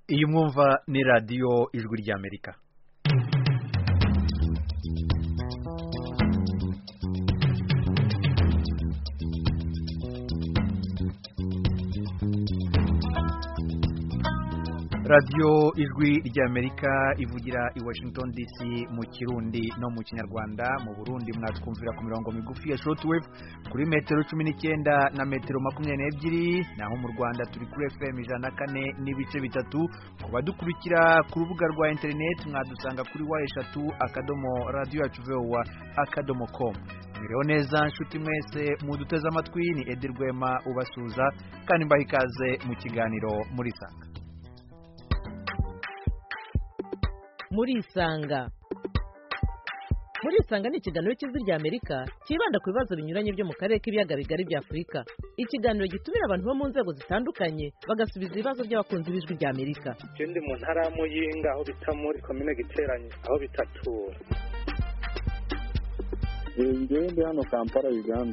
iyi mwumva ni radiyo ijwi ry'Amerika. radiyo ijwi ry'Amerika ivugira i Washington DC mu Kirundi no mu Kinyarwanda. Mu Burundi mwatwumvira ku mirongo migufi ya shortwave kuri metero 19 na metero 22, naho mu Rwanda turi kuri FM 104 n'ibice bitatu. Kuba dukurikira ku rubuga rwa internet mwadusanga kuri wa@radioyacu.com. Mwiriwe neza nshuti mwese muduteze amatwi, ni Edi Rwema ubasuza kandi mbaha ikaze mu kiganiro Murisanga. Murisanga ni ikiganiro cy'ijwi ry'Amerika kibanda ku bibazo binyuranye byo mu karere k'ibiyaga bigari bya Afurika. Ikiganiro gitumira abantu bo mu nzego zitandukanye bagasubiza ibibazo by'abakunzi b'ijwi ry'Amerika. Ndi mu ntara ya Muyinga aho bita muri komine Giteranye aho bitatura. Ndi hano Kampala, Uganda.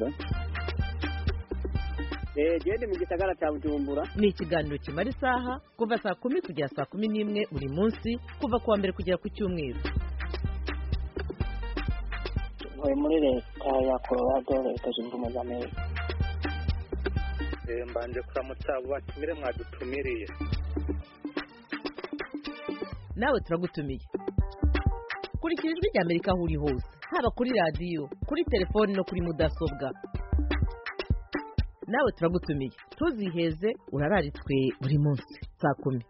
Gende mu gisagara cya Bujumbura. Ni ikiganiro kimara isaha kuva saa 10 kugera saa 11 buri munsi, kuva kuwa mbere kugera ku cyumweru. Muri leta ya Colorado, leta zunze ubumwe za Amerika. Mbanje kuramutsa abo batumire mwadutumiriye. Nawe turagutumiye. Kurikira ijwi ry'Amerika aho uri hose, haba kuri radiyo, kuri telefone no kuri mudasobwa. Nawe turagutumiye, tuziheze urararitswe buri munsi saa 10.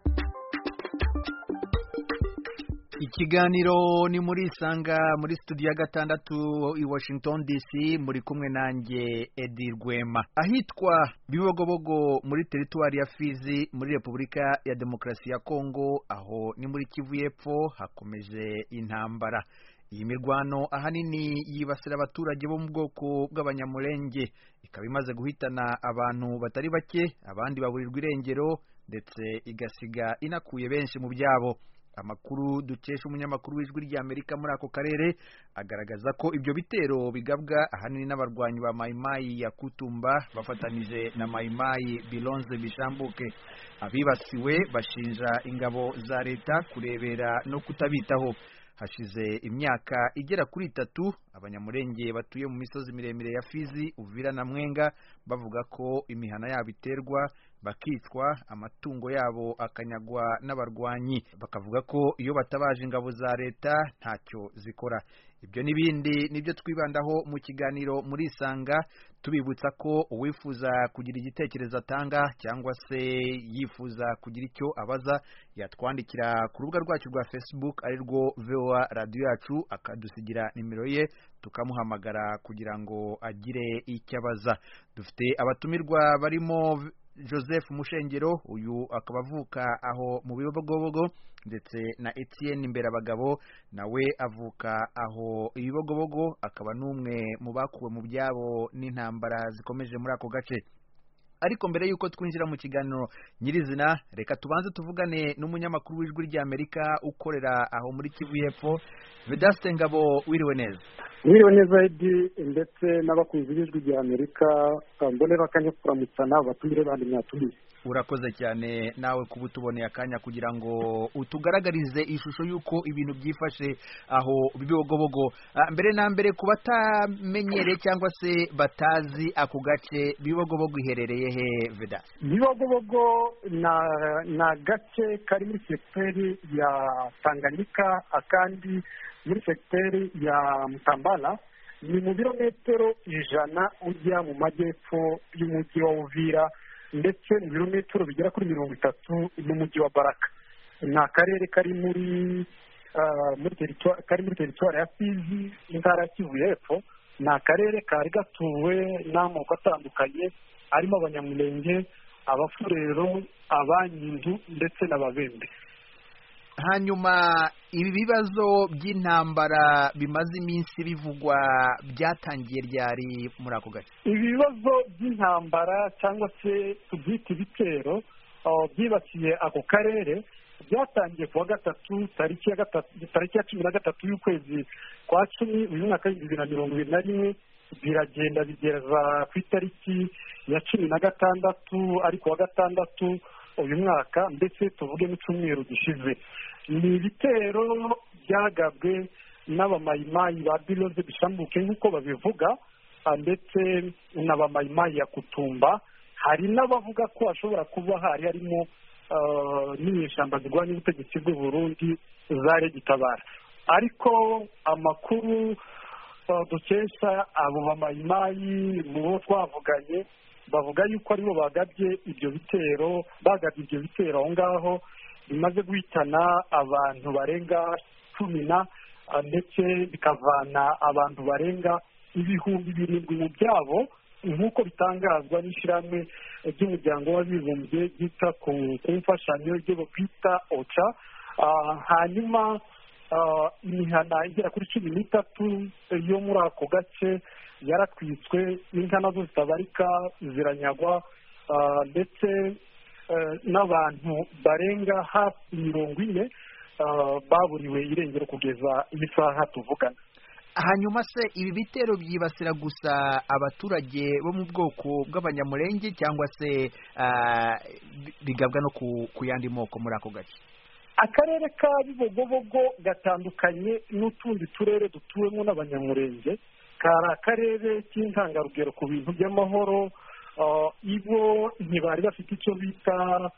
Ikiganiro ni Murisanga muri studio ya gatandatu i Washington DC, muri kumwe nanjye Edi Rwema. Ahitwa Bibogobogo muri teritwari ya Fizi muri Repubulika ya Demokarasi ya Kongo, aho ni muri Kivu y'Epfo, hakomeje intambara. Iyi mirwano ahanini yibasira abaturage bo mu bwoko bw'abanyamulenge, ikaba imaze guhitana abantu batari bake, abandi baburirwa irengero ndetse igasiga inakuye benshi mu byabo. Amakuru dukesha umunyamakuru w'ijwi ry'Amerika muri ako karere agaragaza ko ibyo bitero bigabwa ahanini n'abarwanyi ba Maimai ya Kutumba bafatanije na Maimai Bilonze Bishambuke. Abibasiwe bashinja ingabo za leta kurebera no kutabitaho. Hashize imyaka igera kuri 3 abanyamurenge batuye mu misozi miremire ya Fizi, Uvira na Mwenga bavuga ko imihana yabo iterwa, bakicwa, amatungo yabo akanyagwa n'abarwanyi. Bakavuga ko iyo batabaje ingabo za leta ntacyo zikora. Ibyo nibindi nibyo twibandaho mu kiganiro Murisanga, tubibutsa ko uwifuza kugira igitekerezo atanga cyangwa se yifuza kugira icyo abaza yatwandikira ku rubuga rwacu rwa Facebook ari rwo VOA Radio Yacu, akadusigira nimero ye tukamuhamagara kugira ngo agire icyo abaza. Dufite abatumirwa barimo Joseph Mushengero, uyu akaba avuka aho mu Bibogobogo, ndetse na Etienne Imberabagabo nawe avuka aho Ibibogobogo, akaba n'umwe mu bakuwe mu byabo n'intambara zikomeje muri ako gace. Ariko mbere yuko twinjira mu kiganiro nyirizina, reka tubanze tuvugane n'umunyamakuru w'ijwi ry'Amerika ukorera aho muri Kivu y'Epfo, Vedaste Ngabo. Wiriwe neza? Wiriwe neza Edi, ndetse n'abakunzi b'ijwi ry'Amerika, mbonera akanya kuramutsa n'abatumire bandi mwatumiye. Urakoze cyane nawe kuba utuboneye akanya kugira ngo utugaragarize ishusho y'uko ibintu byifashe aho Bibogobogo. Mbere na mbere ku batamenyere cyangwa se batazi ako gace, Bibogobogo iherereye he Veda? Bibogobogo na gace kari muri sekiteri ya Tanganyika, akandi muri sekiteri ya Mutambala. Ni mu birometero 100 ujya mu majyepfo y'umujyi wa Uvira, ndetse mu birometero bigera kuri 30 n'umujyi wa Baraka. Ni akarere kari muri teritwari ya Fizi, intara ya Kivu y'Epfo. Ni akarere kari gatuwe n'amoko atandukanye, harimo abanyamulenge, abafurero, abanyindu ndetse n'ababembe. Hanyuma ibi bibazo by'intambara bimaze iminsi bivugwa byatangiye ryari muri ako gace? Ibi bibazo by'intambara cyangwa se tubyita ibitero byibasiye ako karere byatangiye kuwa gatatu tariki ya 13 y'ukwezi kwa 10 uyu mwaka 2021, biragenda bigeza ku itariki ya 16 ariko wa gatandatu uyu mwaka ndetse tuvuge n'icyumweru gishize. Ni ibitero byagabwe n'abamayimayi ba Biloze Bishambuke nk'uko babivuga, ndetse n'abamayimayi ya Kutumba. Hari n'abavuga ko hashobora kuba harimo n'inyeshyamba zirwanya ubutegetsi bw'u Burundi za Gitabara, ariko amakuru dukesha abo bamayimayi mu bo twavuganye bavuga yuko aribo bagabye ibyo bitero aho ngaho, bimaze guhitana abantu barenga 10 ndetse bikavana abantu barenga 7,000 mu byabo, nk'uko bitangazwa n'ishyirahamwe ry'umuryango w'abibumbye ryita ku mfashanyo ryo bita OCHA. Hanyuma imihana igera kuri 13 yo muri ako gace yaratwitswe, inka nazo zitabarika ziranyagwa, ndetse n'abantu barenga hafi 40 baburiwe irengero kugeza iyi saha tuvugana. Hanyuma se ibi bitero byibasira gusa abaturage bo mu bwoko bw'abanyamurenge cyangwa se bigabwa no ku yandi moko muri ako gace? Akarere ka Bibogobogo gatandukanye n'utundi turere dutuwemo n'abanyamurenge, kari akarere k'intangarugero ku bintu by'amahoro. Ibo ntibari bafite icyo bita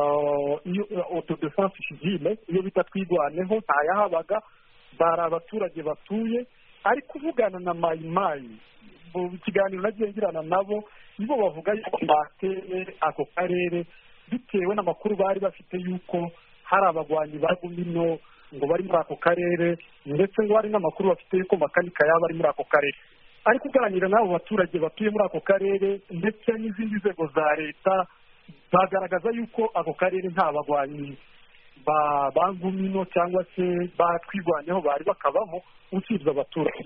autodefense civile, iyo bita twigwaneho, ntayahabaga, bari abaturage batuye. Ariko uvugana na mayimayi mu kiganiro nagiye ngirana nabo, nibo bavuga yuko bateye ako karere bitewe n'amakuru bari bafite yuko hari abagwanyi ba Gumino ngo bari muri ako karere, ndetse ngo hari n'amakuru bafite yuko makanika yaba ari muri ako karere. Ariko uganira n'abo baturage batuye muri ako karere ndetse n'izindi nzego za leta bagaragaza yuko ako karere nta bagwanyi ba Gumino cyangwa se batwigwanyeho bari bakabamo usibye abaturage.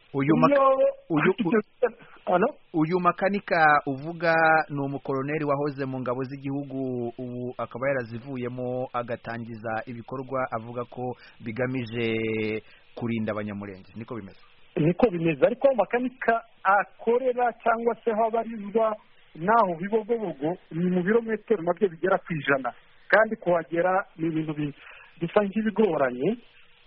Uyu makanika uvuga ni umukoloneli wahoze mu ngabo z'igihugu, ubu akaba yarazivuyemo agatangiza ibikorwa avuga ko bigamije kurinda abanyamurenge. Niko bimeze? Niko bimeze, ariko makanika akorera cyangwa se aho abarizwa naho Bibogobogo ni mu birometero nabyo bigera ku 100, kandi kuhagera ni ibintu bisa nk'ibigoranye.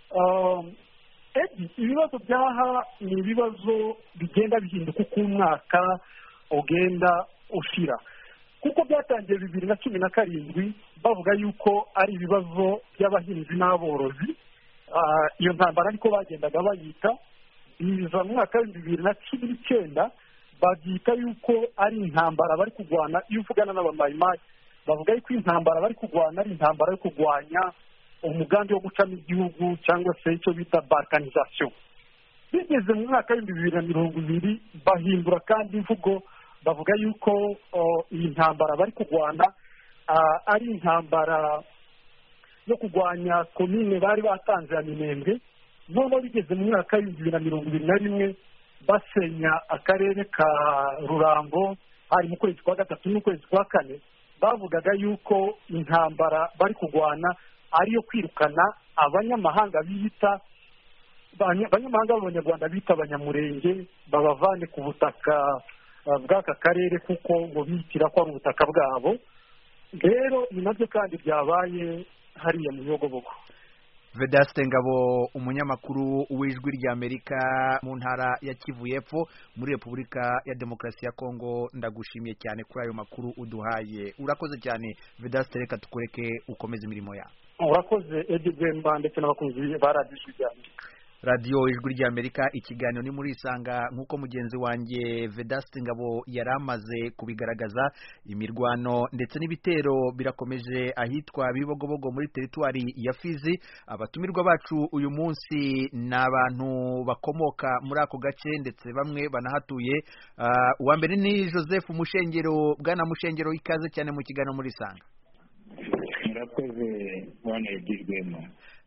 Ibibazo byaha ni ibibazo bigenda bihinduka uko umwaka ugenda ushira, kuko byatangiye 2017 bavuga yuko ari ibibazo by'abahinzi n'aborozi. Iyo ntambara ariko bagendaga bayita, biza mu mwaka wa 2019 babyita yuko ari intambara bari kurwana. Iyo uvugana n'abamayimayi bavuga yuko intambara bari kurwana ari intambara yo kurwanya umugambi wo gucamo igihugu cyangwa se icyo bita balkanization. Bigeze mu mwaka wa 2020 bahindura kandi imvugo, bavuga yuko iyi ntambara bari kurwana ari intambara yo kurwanya komine bari batanze ya Minembwe. Noneho bigeze mu mwaka wa 2021 basenya akarere ka Rurango, hari mu kwezi kwa 3 n'ukwezi kwa 4, bavugaga yuko intambara bari kurwana ariyo kwirukana abanyamahanga b'abanyarwanda bita abanyamurenge, babavane ku butaka bw'aka karere kuko ngo bitira ko ari ubutaka bwabo. Rero ni nabyo kandi byabaye hariya mu Bibogobogo. Vedaste Ngabo, umunyamakuru w'Ijwi ry'Amerika mu ntara ya Kivu y'Epfo muri Repubulika ya Demokarasi ya Kongo, ndagushimiye cyane kuri ayo makuru uduhaye. Urakoze cyane Vedaste, reka tukureke ukomeze imirimo yawe. Urakoze Edi Gwemba ndetse n'abakunzi ba Radio Ijwi ry'Amerika. Radio Ijwi ry'Amerika, ikiganiro ni muri Isanga. Nk'uko mugenzi wanjye Vedaste Ngabo yaramaze kubigaragaza, imirwano ndetse n'ibitero birakomeje ahitwa Bibogobogo muri teritwari ya Fizi. Abatumirwa bacu uyu munsi ni abantu bakomoka muri ako gace ndetse bamwe banahatuye. Uwa mbere ni Joseph Mushengero. Bwana Mushengero, ikaze cyane mu kiganiro muri Isanga. Murakoze bwana Edi Gwemba.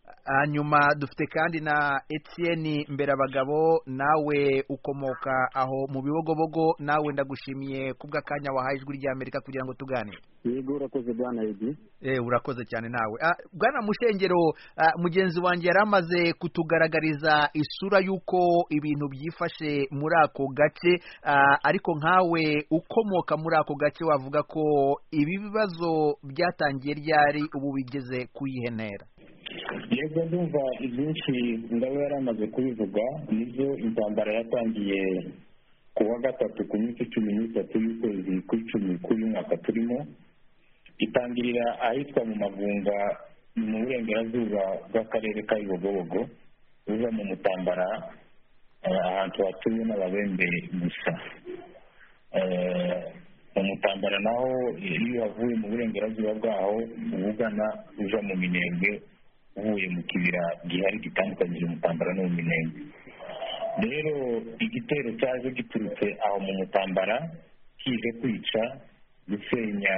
hanyuma dufite kandi na Etienne Mberabagabo, nawe ukomoka aho mu Bibogobogo. Nawe ndagushimiye kubw'akanya wahaye Ijwi ry'Amerika kugira ngo tuganire. yego urakoze bwana Edi. Urakoze cyane nawe. Bwana Mushengero, mugenzi wanjye yari amaze kutugaragariza isura y'uko ibintu byifashe muri ako gace, ariko nkawe ukomoka muri ako gace wavuga ko ibi bibazo byatangiye ryari ubu bigeze kuyihenera? Yego, ndumva ibyinshi ndaba yari amaze kubivuga. Nibyo, intambara yatangiye ku wa gatatu ku minsi 13 y'ukwezi kw'icumi k'uyu mwaka turimo, itangirira ahitwa mu Magunga mu burengerazuba bw'akarere ka Bibogobogo, uza mu Mutambara, ahantu hatuwe n'Ababembe gusa. Mu Mutambara naho iyo wavuye mu burengerazuba bwaho ubugana uja mu Minembwe, uvuye mu kibira gihari gitandukanyije Mutambara no mu Minembwe. Rero igitero cyaje giturutse aho mu Mutambara kije kwica, gusenya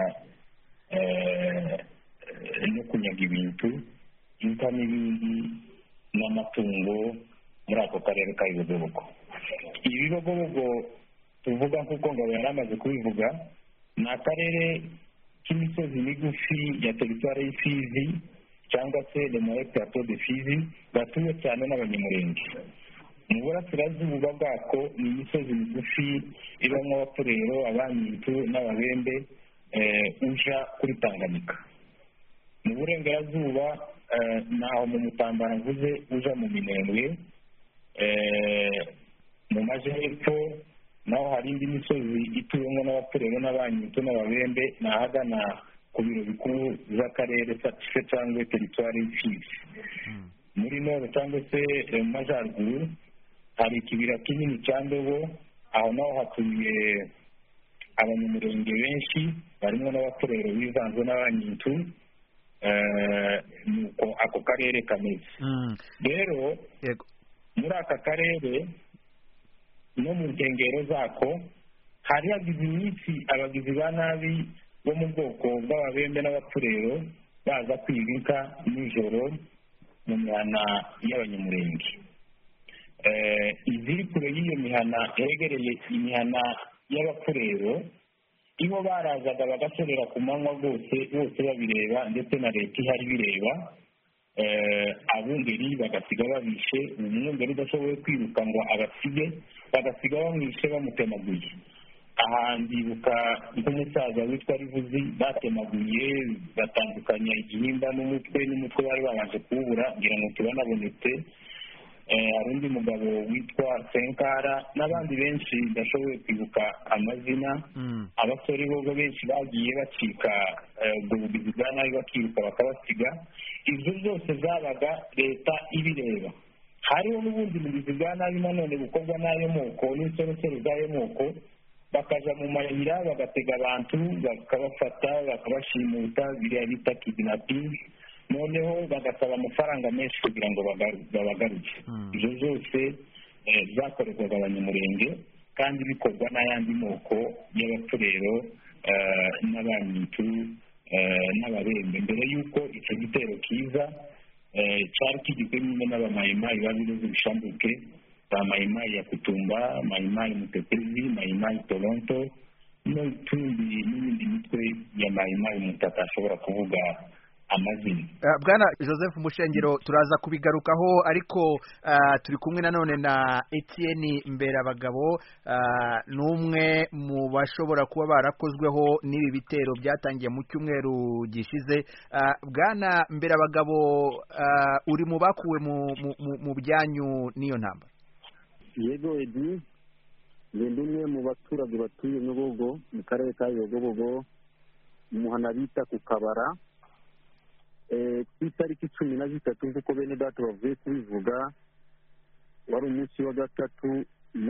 no kunyaga ibintu, inka n'ibindi n'amatungo muri ako karere ka Bibogobogo. Ibibogobogo tuvuga nk'uko ngabo yari amaze kubivuga, ni akarere k'imisozi migufi ya teritwari y'Ifizi cyangwa se le Marais Plateau de Fizi, gatuwe cyane n'Abanyamulenge. Mu burasirazuba bwako ni imisozi migufi ibamo Abapfurero, Abanyitu n'Ababembe, uja kuri Tanganyika. Mu burengerazuba naho mu Mutambara mvuze uja mu Minembwe, mu majyepfo naho hari indi misozi ituwemo n'Abapfurero n'Abanyitu n'Ababembe, n'ahagana ku biro bikuru z'akarere cyangwa teritwari y'Ifizi. Muri nord cyangwa se mu majyaruguru hari ikibira kinini cya Ndobo, aho naho hatuye Abanyamulenge benshi, barimo n'Abapfurero bivanze n'Abanyitu. Nuko ako karere kameze. Rero muri aka karere no mu nkengero zako hari hagize iminsi abagizi ba nabi bo mu bwoko bw'Ababembe n'Abapfurero baza kwiba inka nijoro mu mihana y'Abanyamulenge. Iziri kure y'iyo mihana hegereye imihana y'Abapfurero, ibo barazaga bagasorera ku manywa bose babireba, ndetse na leta ihari bireba. Abungeri bagasiga babishe, umwungeri udashoboye kwiruka ngo abasige, bagasiga bamwishe bamutemaguye. Aha ndibuka nk'umusaza witwa Rivuzi batemaguye, batandukanya igihimba n'umutwe bari babanje kuwubura ngira ngo tubanabonetse. Hari undi mugabo witwa Senkara n'abandi benshi ndashoboye kwibuka amazina. Abasore bo benshi bagiye bacika ubwo bugizi bwa nabi, bakiruka bakabasiga. Ibyo byose zabaga leta ibireba. Hariho n'ubundi bugizi bwa nabi nanone bukorwa n'ayo moko n'insoresore z'ayo moko, bakaja mu mayira bagatega abantu bakabafata bakabashimuta, biriya bita kidnapping, noneho bagasaba amafaranga menshi kugira ngo babagaruke. Ibyo byose zakorerwaga Abanyamulenge kandi bikorwa n'ayandi moko y'Abapfurero n'Abanyitu n'Ababembe. Mbere y'uko icyo gitero kiza cyari kigizwe n'Abamayimayi babiroze bishambuke, ba Mayimayi ya Kutumba, Mayimayi Mutetezi, Mayimayi Toronto n'indi mitwe ya Mayimayi umuntu atashobora kuvuga amazina. Bwana Joseph Mushengero, turaza kubigarukaho, ariko turi kumwe nanone na Etienne Mberabagabo, n'umwe mu bashobora kuba barakozweho n'ibi bitero byatangiye mu cyumweru gishize. Bwana Mberabagabo, uri mu bakuwe mu byanyu n'iyo ntambara? Yego Edi, ndi umwe mu baturage batuye Nyobogo mu karere ka Bibogobogo, umuhana bita ku Kabara. Ku itariki 13 nk'uko bene data bavuye kubivuga, wari umunsi wa gatatu mu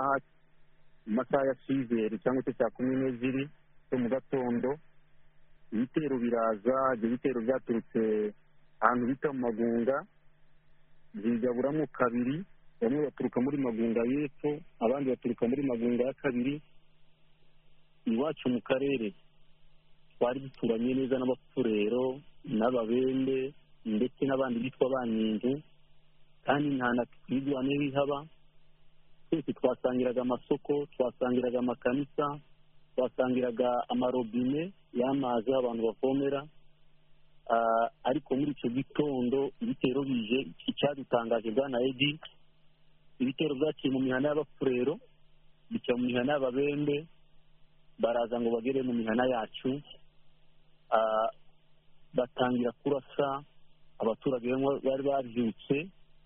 masaha ya sizeri cyangwa se saa 12 zo mu gatondo. Ibitero biraza, ibyo bitero byaturutse ahantu bita mu Magunga, byigaburamo kabiri. Bamwe baturuka muri Magunga y'epfo, abandi baturuka muri Magunga ya kabiri. Iwacu mu karere twari duturanye neza n'Abapfurero n'Ababembe ndetse n'abandi bitwa ba nyinzu, kandi nta na twigwane bihaba. Twese twasangiraga amasoko, twasangiraga amakanisa, twasangiraga amarobine y'amazi aho abantu bavomera. Ariko muri icyo gitondo ibitero bije, icyadutangaje bwana Edi, ibitero byaciye mu mihana y'abafurero, bica mu mihana y'ababembe, baraza ngo bagere mu mihana yacu, batangira kurasa abaturage bari babyutse,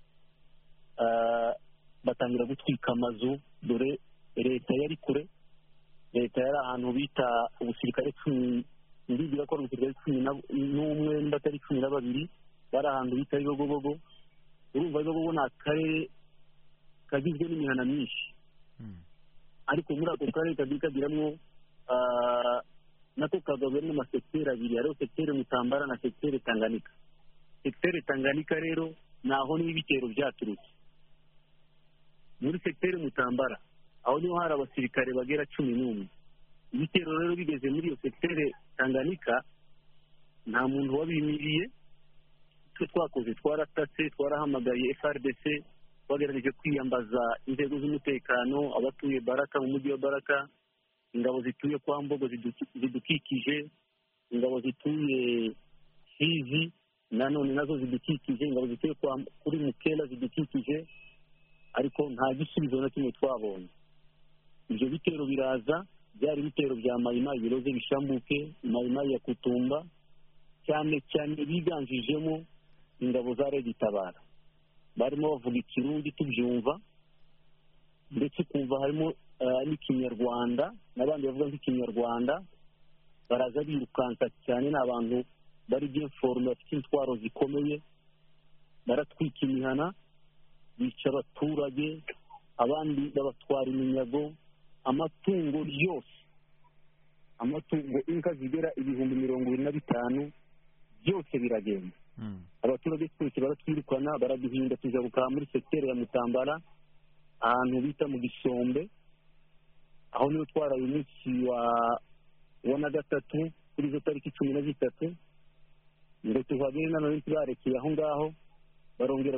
batangira gutwika amazu. Dore leta yari kure, leta yari ahantu bita ubusirikare 10, ndigira ko ubusirikare 11 n'batari 12, bari ahantu bita Bibogobogo. Urumva Bibogobogo ni akarere kagizwe n'imihana myinshi, ariko muri ako karere kagiramwo nako kagabwe n'amasekiteri abiri, hariho sekiteri Mutambara na sekiteri Tanganyika. Sekiteri Tanganyika rero naho niho ibitero byaturutse. Muri sekiteri Mutambara aho niho hari abasirikare bagera 11. Ibitero rero bigeze muri iyo sekiteri Tanganyika, nta muntu wabimiriye. Twe twakoze, twaratatse, twarahamagaye FRDC, twagerageje kwiyambaza inzego z'umutekano, abatuye Baraka, mu mujyi wa Baraka, ingabo zituye kwa Mbogo zidukikije, ingabo zituye Fizi nanone nazo zidukikije, ingabo zituye kuri Mukela zidukikije, ariko nta gisubizo na kimwe twabonye. Ibyo bitero biraza, byari ibitero bya Mayimayi biroze bishambuke, Mayimayi ya Kutumba, cyane cyane biganjijemo ingabo za Red Tabara. Barimo bavuga Ikirundi tubyumva, ndetse kumva harimo n'ikinyarwanda, n'abandi bavuga nk'ikinyarwanda. Baraza birukanka cyane, n'abantu bari by'informe, bafite intwaro zikomeye, baratwika imihana, bica abaturage, abandi babatwara iminyago, amatungo yose, amatungo inka zigera 25,000 byose biragenda. Abaturage twese baratwirukana, baraduhinda, tujabuka muri sekiteri ya Mutambara ahantu bita mu Gisombe, aho niho twaraye umunsi wa na gatatu kuri izo tariki 13, ngo tuhagere nanone barekeye aho ngaho, barongera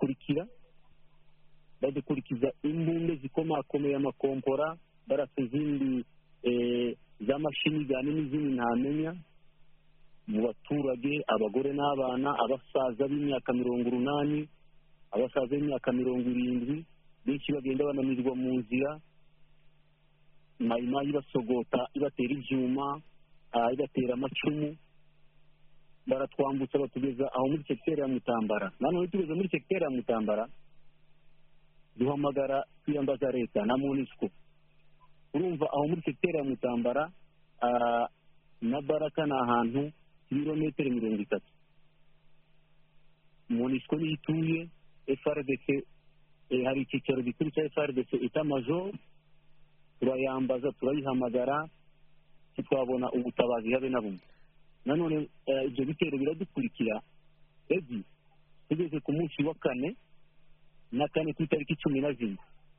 badukurikiza imbunde zikomakomeye, amakompora, barasa izindi z'amashini gane n'izindi ntamenya mu baturage, abagore n'abana, abasaza b'imyaka 80, abasaza b'imyaka 70, benshi bagenda bananirwa mu nzira. Mayimayi basogota, ibatera ibyuma, ibatera amacumu, baratwambutsa batugeza aho muri sekiteri ya Mutambara. Nanone tugeze muri sekiteri ya Mutambara, duhamagara kwiyambaza leta na MONUSCO. Urumva aho muri sekiteri ya Mutambara na Baraka ni ahantu kilometero 30. MONUSCO niyo ituye, FRDC hari icyicaro gikuru cya FRDC Etat-Major, turayambaza, turayihamagara, twabona ubutabazi habe na bumwe. Nanone ibyo bitero biradukurikira. Edi tugeze ku munsi wa 4 ku itariki 11,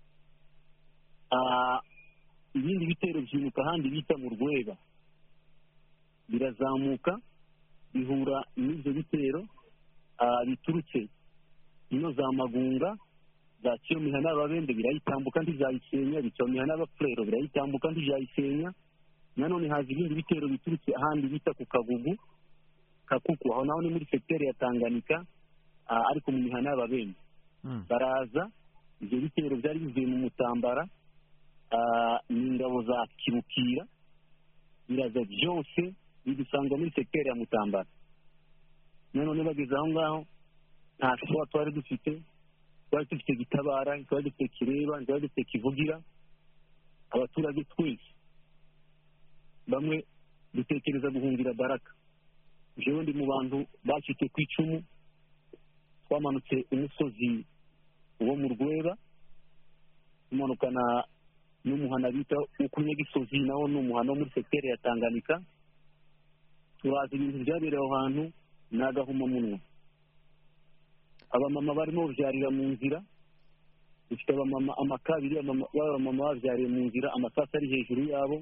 ibindi bitero byimuka ahandi bita mu Rweba, birazamuka bihura n'ibyo bitero biturutse ino za Magunga, zaciye mu mihana y'ababembe, birayitambuka ntizayisenya, bica mu mihana y'abafurero, birayitambuka ntizayisenya. Nanone haza ibindi bitero biturutse ahandi bita ku Kakuku, aho naho ni muri sekiteri ya Tanganyika, ariko mu mihana y'ababembe. Baraza, ibyo bitero byari bivuye mu Mutambara, n'ingabo za Kibukira, biraza byose bidusanga muri sekiteri ya Mutambara. Nanone bageze aho ngaho, nta shwa twari dufite Gitabara, twari dufite Kireba, twari dufite Kivugira. Abaturage twese bamwe dutekereza guhungira Baraka. Jewe ndi mu bantu bacitse ku icumu, twamanutse umusozi wo mu Rweba, tumanukana n'umuhana bita Ukunyagisozi, nawo ni umuhana wo muri sekiteri ya Tanganyika. Turaza ibintu byabereye aho hantu n'agahomamunwa. Abamama barimo babyarira mu nzira, dufite abamama amakabiri, abamama babyariye mu nzira, amasasa ari hejuru yabo.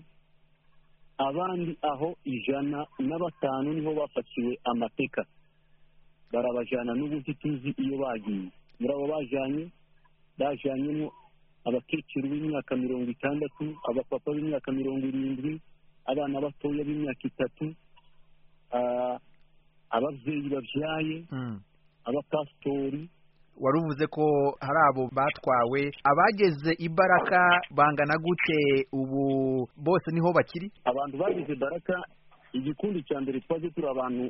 Abandi aho 105 niho bafatiwe amateka. barabajyana n'ubu ntituzi iyo bagiye. muri abo bajyanyemo abakecuru b'imyaka 60, abapapa b'imyaka 70, abana batoya b'imyaka 3, ababyeyi babyaye, abapasitori. wari uvuze ko hari abo batwawe. Abageze i Baraka bangana gute ubu? Bose niho bakiri? Abantu bageze Baraka, igikundi cya mbere twaje turi abantu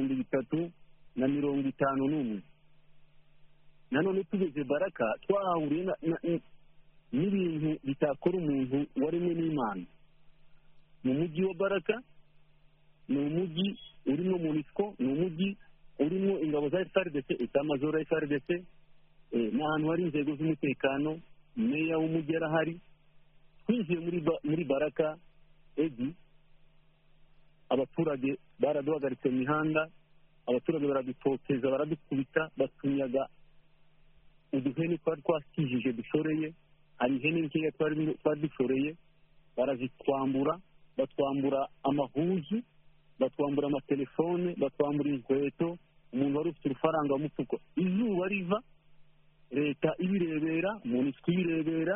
351. nanone tugeze Baraka twahuriye n'ibintu bitakora umuntu waremwe n'Imana. mu mujyi wa Baraka ni umujyi urimo MONUSCO, ni umujyi urimo ingabo za FARDC, itamajoro ya FARDC, ni ahantu hari inzego z'umutekano, meya w'umujyi arahari. Twinjiye muri Baraka abaturage baraduhagaritse mu mihanda, abaturage baradutoteza, baradukubita, batunyaga uduhene twari twakijije dushoreye. hari ihene nkeya twari dushoreye, barazitwambura, batwambura amahuzu, batwambura amatelefone, batwambura inkweto. umuntu wari ufite urufaranga mu mufuko, izuba riva, leta ibirebera, MONUSCO ibirebera,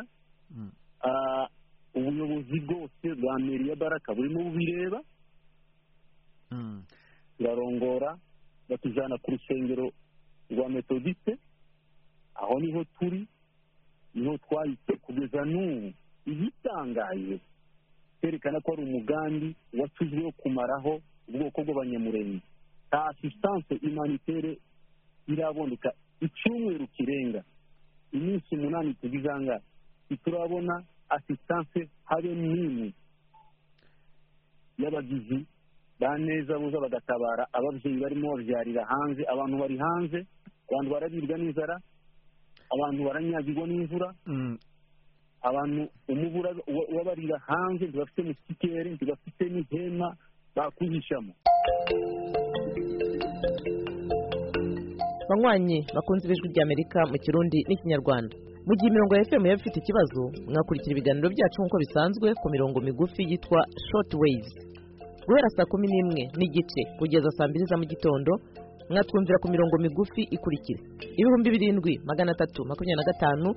ubuyobozi bwose bwa meri ya Baraka burimo bubireba. turarongora, batujyana ku rusengero rwa Methodiste, aho niho turi, niho twahise kugeza n'ubu. igitangaje cyerekana ko ari umugambi washyizweho kumaraho ubwoko bw'abanyamurenge. nta assistance humanitaire iraboneka icyumweru kirenga, iminsi 8 tugizanga, turabona assistance habe n'imwe y'abagizi ba neza buza bagatabara ababyeyi barimo babyarira hanze. abantu bari hanze, abantu barabirwa n'inzara, abantu baranyagirwa n'imvura, abantu umubura wabarira hanze, ntibafite musikere, ntibafite n'ihema bakuhishamo. banywanyi bakunze ijwi ry'Amerika mu Kirundi n'Ikinyarwanda. mu gihe imirongo ya FM yaba ifite ikibazo, mwakurikira ibiganiro byacu nk'uko bisanzwe ku mirongo migufi yitwa short waves. guhera saa 11:15 kugeza saa 2 za mu gitondo, mwatwumvira ku mirongo migufi ikurikira: 2325,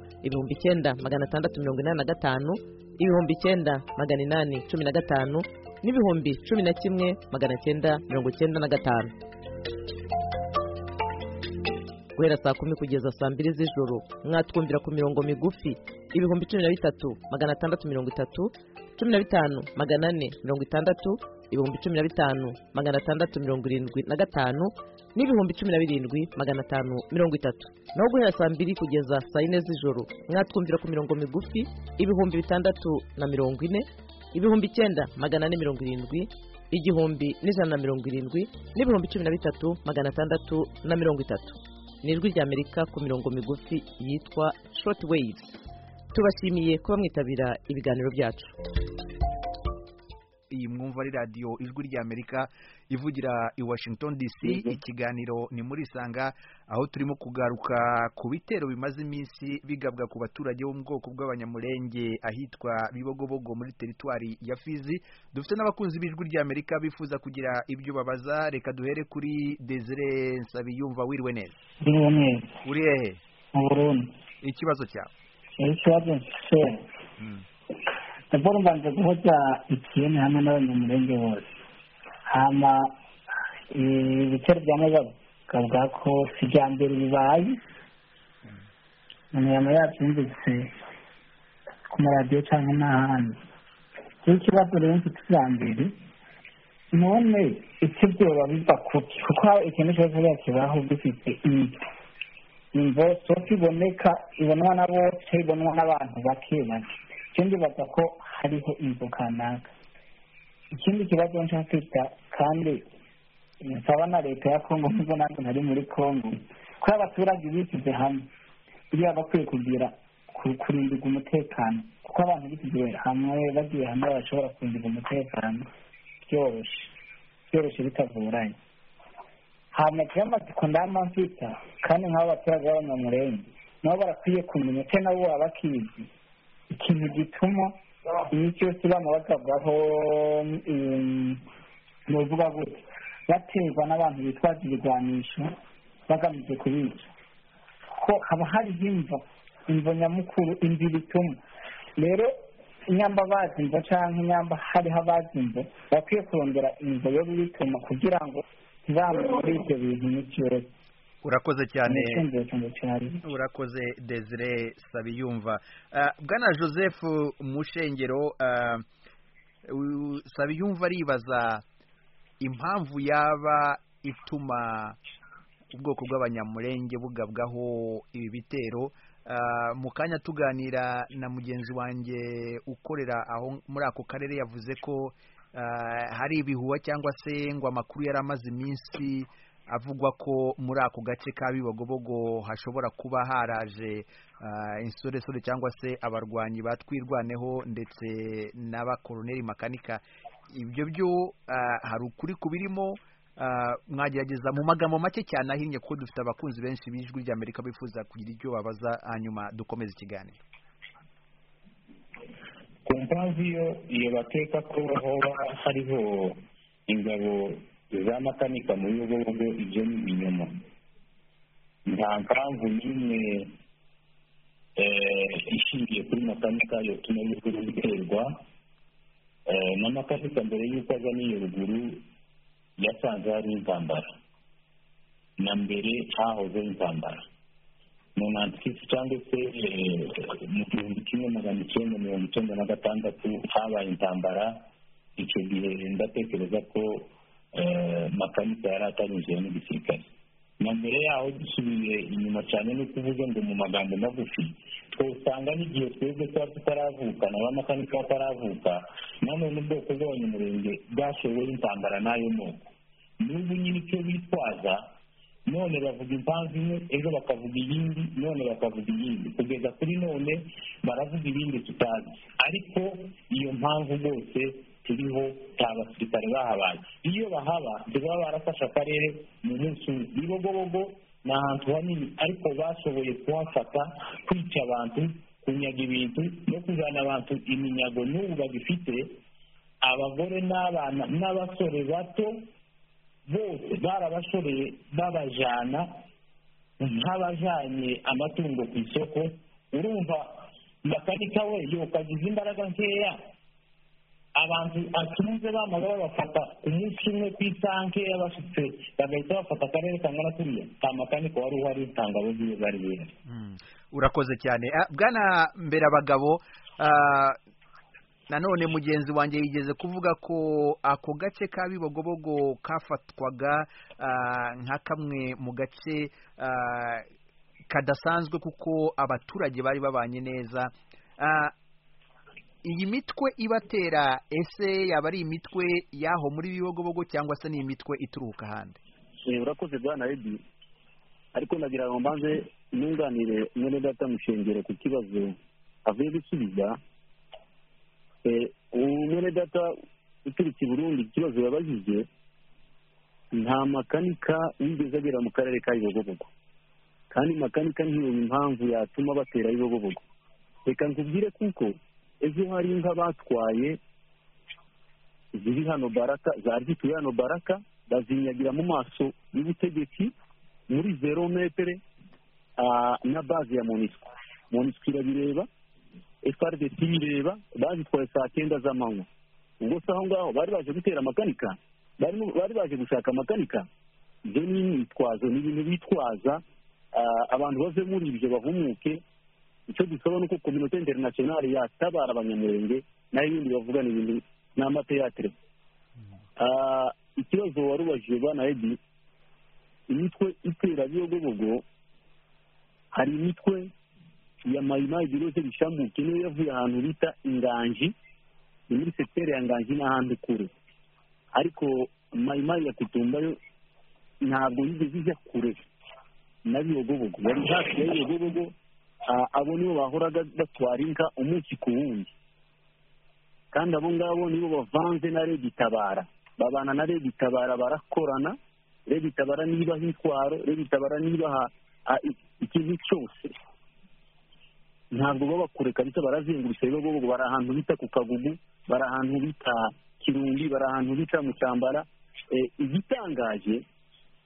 9685, 9815 n'11995. guhera saa 10 kugeza saa 2 z'ijoro, mwatwumvira ku mirongo migufi 13630, 15460, 15675 n'17530. naho guhera saa 2 kugeza saa 4 z'ijoro, mwatwumvira ku mirongo migufi 640, 9470, 1170 n'13630. ni ijwi ry'Amerika ku mirongo migufi yitwa short waves. tubashimiye kuba mwitabira ibiganiro byacu. iyi mwumva ari radio ijwi ry'Amerika ivugira i Washington DC. ikiganiro ni muri Sanga, aho turimo kugaruka ku bitero bimaze iminsi bigabwa ku baturage bo mu bwoko bw'abanyamurenge ahitwa Bibogobogo muri teritwari ya Fizi. dufite n'abakunzi b'ijwi ry'Amerika bifuza kugira ibyo babaza. reka duhere kuri Desire Nsabiyumva. wiriwe neza? uri hehe? mu Burundi. ikibazo cyawe? ikibazo cyawe Taboro mbanze guhoza ikintu hamwe n'abanyamurenge bose. hama ibitero byamaze kavuga ko sijambere bibaye. Nyama yacu yumvise ku maradiyo cyangwa n'ahandi. ikibazo rero kituzambere none icyo byoba biva kuki, kuko ikintu cyose yakibaho gifite imvo sofi iboneka, ibonwa na bose, ibonwa n'abantu bake bake. ikindi baza ko hariho imvo kanaka. ikindi kibazo nshaka kwita kandi nsaba na leta ya Kongo, nk'ubwo nanjye nari muri Kongo, ko abaturage bishyize hamwe biriya bakwiye kugira kurindirwa umutekano, kuko abantu bishyize hamwe bagiye hamwe bashobora kurindirwa umutekano byoroshye bitavuranye. hanyuma cyamatsiko ndama mfita kandi nk'abo baturage b'abanyamurenge nabo barakwiye kumenya icyo nabo baba bakizi ikintu gituma iminsi yose bama bagabwaho novuga gutya baterwa n'abantu bitwaza ibigwanisho bagamije kubica ko haba hariho imvo nyamukuru imvi bituma rero inyamba bazi imvo cyangwa inyamba hariho abazi imvo bakwiye kurondera imvo yo bituma kugira ngo ntibamure muri ibyo bintu n'ikibazo. urakoze cyane, urakoze Desire Sabiyumva. Bwana Joseph Mushengero, Sabiyumva aribaza impamvu yaba ituma ubwoko bw'abanyamurenge bugabwaho ibi bitero. Mu kanya tuganira na mugenzi wanjye ukorera aho muri ako karere yavuze ko hari ibihuha cyangwa se ngo amakuru yari amaze iminsi avugwa ko muri ako gace ka Bibogobogo hashobora kuba haraje insoresore cyangwa se abarwanyi batwirwaneho ndetse n'abakoloneli makanika. Ibyo byo hari ukuri kubirimo? Mwagerageza mu magambo make cyane ahinnye kuko dufite abakunzi benshi b'Ijwi ry'Amerika bifuza kugira icyo babaza, hanyuma dukomeza ikiganiro. ku mpamvu iyo bateka ko hoba hariho ingabo za makanika mu Bibogobogo, ibyo ni ibinyoma. nta mpamvu n'imwe ishingiye kuri makanika yotuma ruguru biterwa. Na makanika mbere y'uko aza n'iyo ruguru yasanze hari intambara, na mbere hahozeho intambara mu nantikisi cyangwa se mu 1996 habaye intambara. icyo gihe ndatekereza ko makanika yari atanyuzeho n'igisirikare. na mbere yaho dusubiye inyuma cyane no kuvuga ngo mu magambo magufi twosanga n'igihe twebwe tuba tutaravuka n'abamakanika bataravuka, nanone ubwoko bw'abanyamurenge bwashoboye intambara n'ayo moko. n'ubu nyine icyo bitwaza, none bavuga impamvu imwe, ejo bakavuga iyindi, none bakavuga iyindi, kugeza kuri none baravuga ibindi tutazi. ariko iyo mpamvu rwose turiho nta basirikare bahabaye. iyo bahaba ntibaba barafashe akarere mu munsi umwe. Bibogobogo ni ahantu hanini, ariko bashoboye kuhafata, kwica abantu, kunyaga ibintu no kujyana abantu iminyago. n'ubu bagifite abagore n'abana n'abasore bato bose barabashoreye babajyana nk'abajyanye amatungo ku isoko. urumva makanika we yokagize imbaraga nkeya, abantu atunze bamaze babafata umunsi umwe ku isaha nkeya bashitse bagahita bafata akarere kangana kuriya. ka makanika wari uhari, intangabo ziwe zari zihari. Urakoze cyane Bwana Mberabagabo. Nanone mugenzi wanjye yigeze kuvuga ko ako gace ka Bibogobogo kafatwaga nka kamwe mu gace kadasanzwe kuko abaturage bari babanye neza. Iyi mitwe ibatera ese yaba ari imitwe yaho muri Bibogobogo cyangwa se ni imitwe ituruka ahandi? Urakoze Bwana Edi, ariko nagira ngo mbanze nunganire mwene data Mushengero ku kibazo avuye gusubiza. Mwene data uturutse i Burundi, ikibazo yabajije, nta makanika wigeze agera mu karere ka Bibogobogo, kandi makanika ntiyumva impamvu yatuma batera Bibogobogo. Reka nkubwire kuko ejo hari inka batwaye ziri hano Baraka, zari zituye hano Baraka, bazinyagira mu maso y'ubutegetsi muri 0 metere na base ya MONUSCO. MONUSCO irabireba, FARDC bireba, bazitwaye saa 9 z'amanywa. ubwo se aho ngaho bari baje gutera makanika, bari baje gushaka makanika. ibyo ni imyitwazo, ni ibintu bitwaza abantu bave muri ibyo bahumuke. icyo dusaba nuko communauté internationale yatabara abanyamurenge, naho ibindi bavuga ni ibintu n'amateatre. ikibazo warubajije Bwana Edi, imitwe itera Bibogobogo, hari imitwe ya mayimayi birose bishambuke niyo yavuye ahantu bita Inganji, ni muri secteur ya Nganji n'ahandi kure. ariko mayimayi ya Kutumbayo ntabwo yigeze ijya kure na Bibogobogo, bari hafi ya Bibogobogo. Abo nibo bahoraga batwara inka umunsi ku wundi, kandi abo ngabo nibo bavanze na Redi Tabara, babana na Redi Tabara, barakorana. Redi Tabara niba hitwaro, Redi Tabara niba ikintu cyose, ntabwo baba kure kabisa, barazengurutse Bibogobogo. bari ahantu bita ku Kagugu, bari ahantu bita Kirundi, bari ahantu bita mu Cyambara. Igitangaje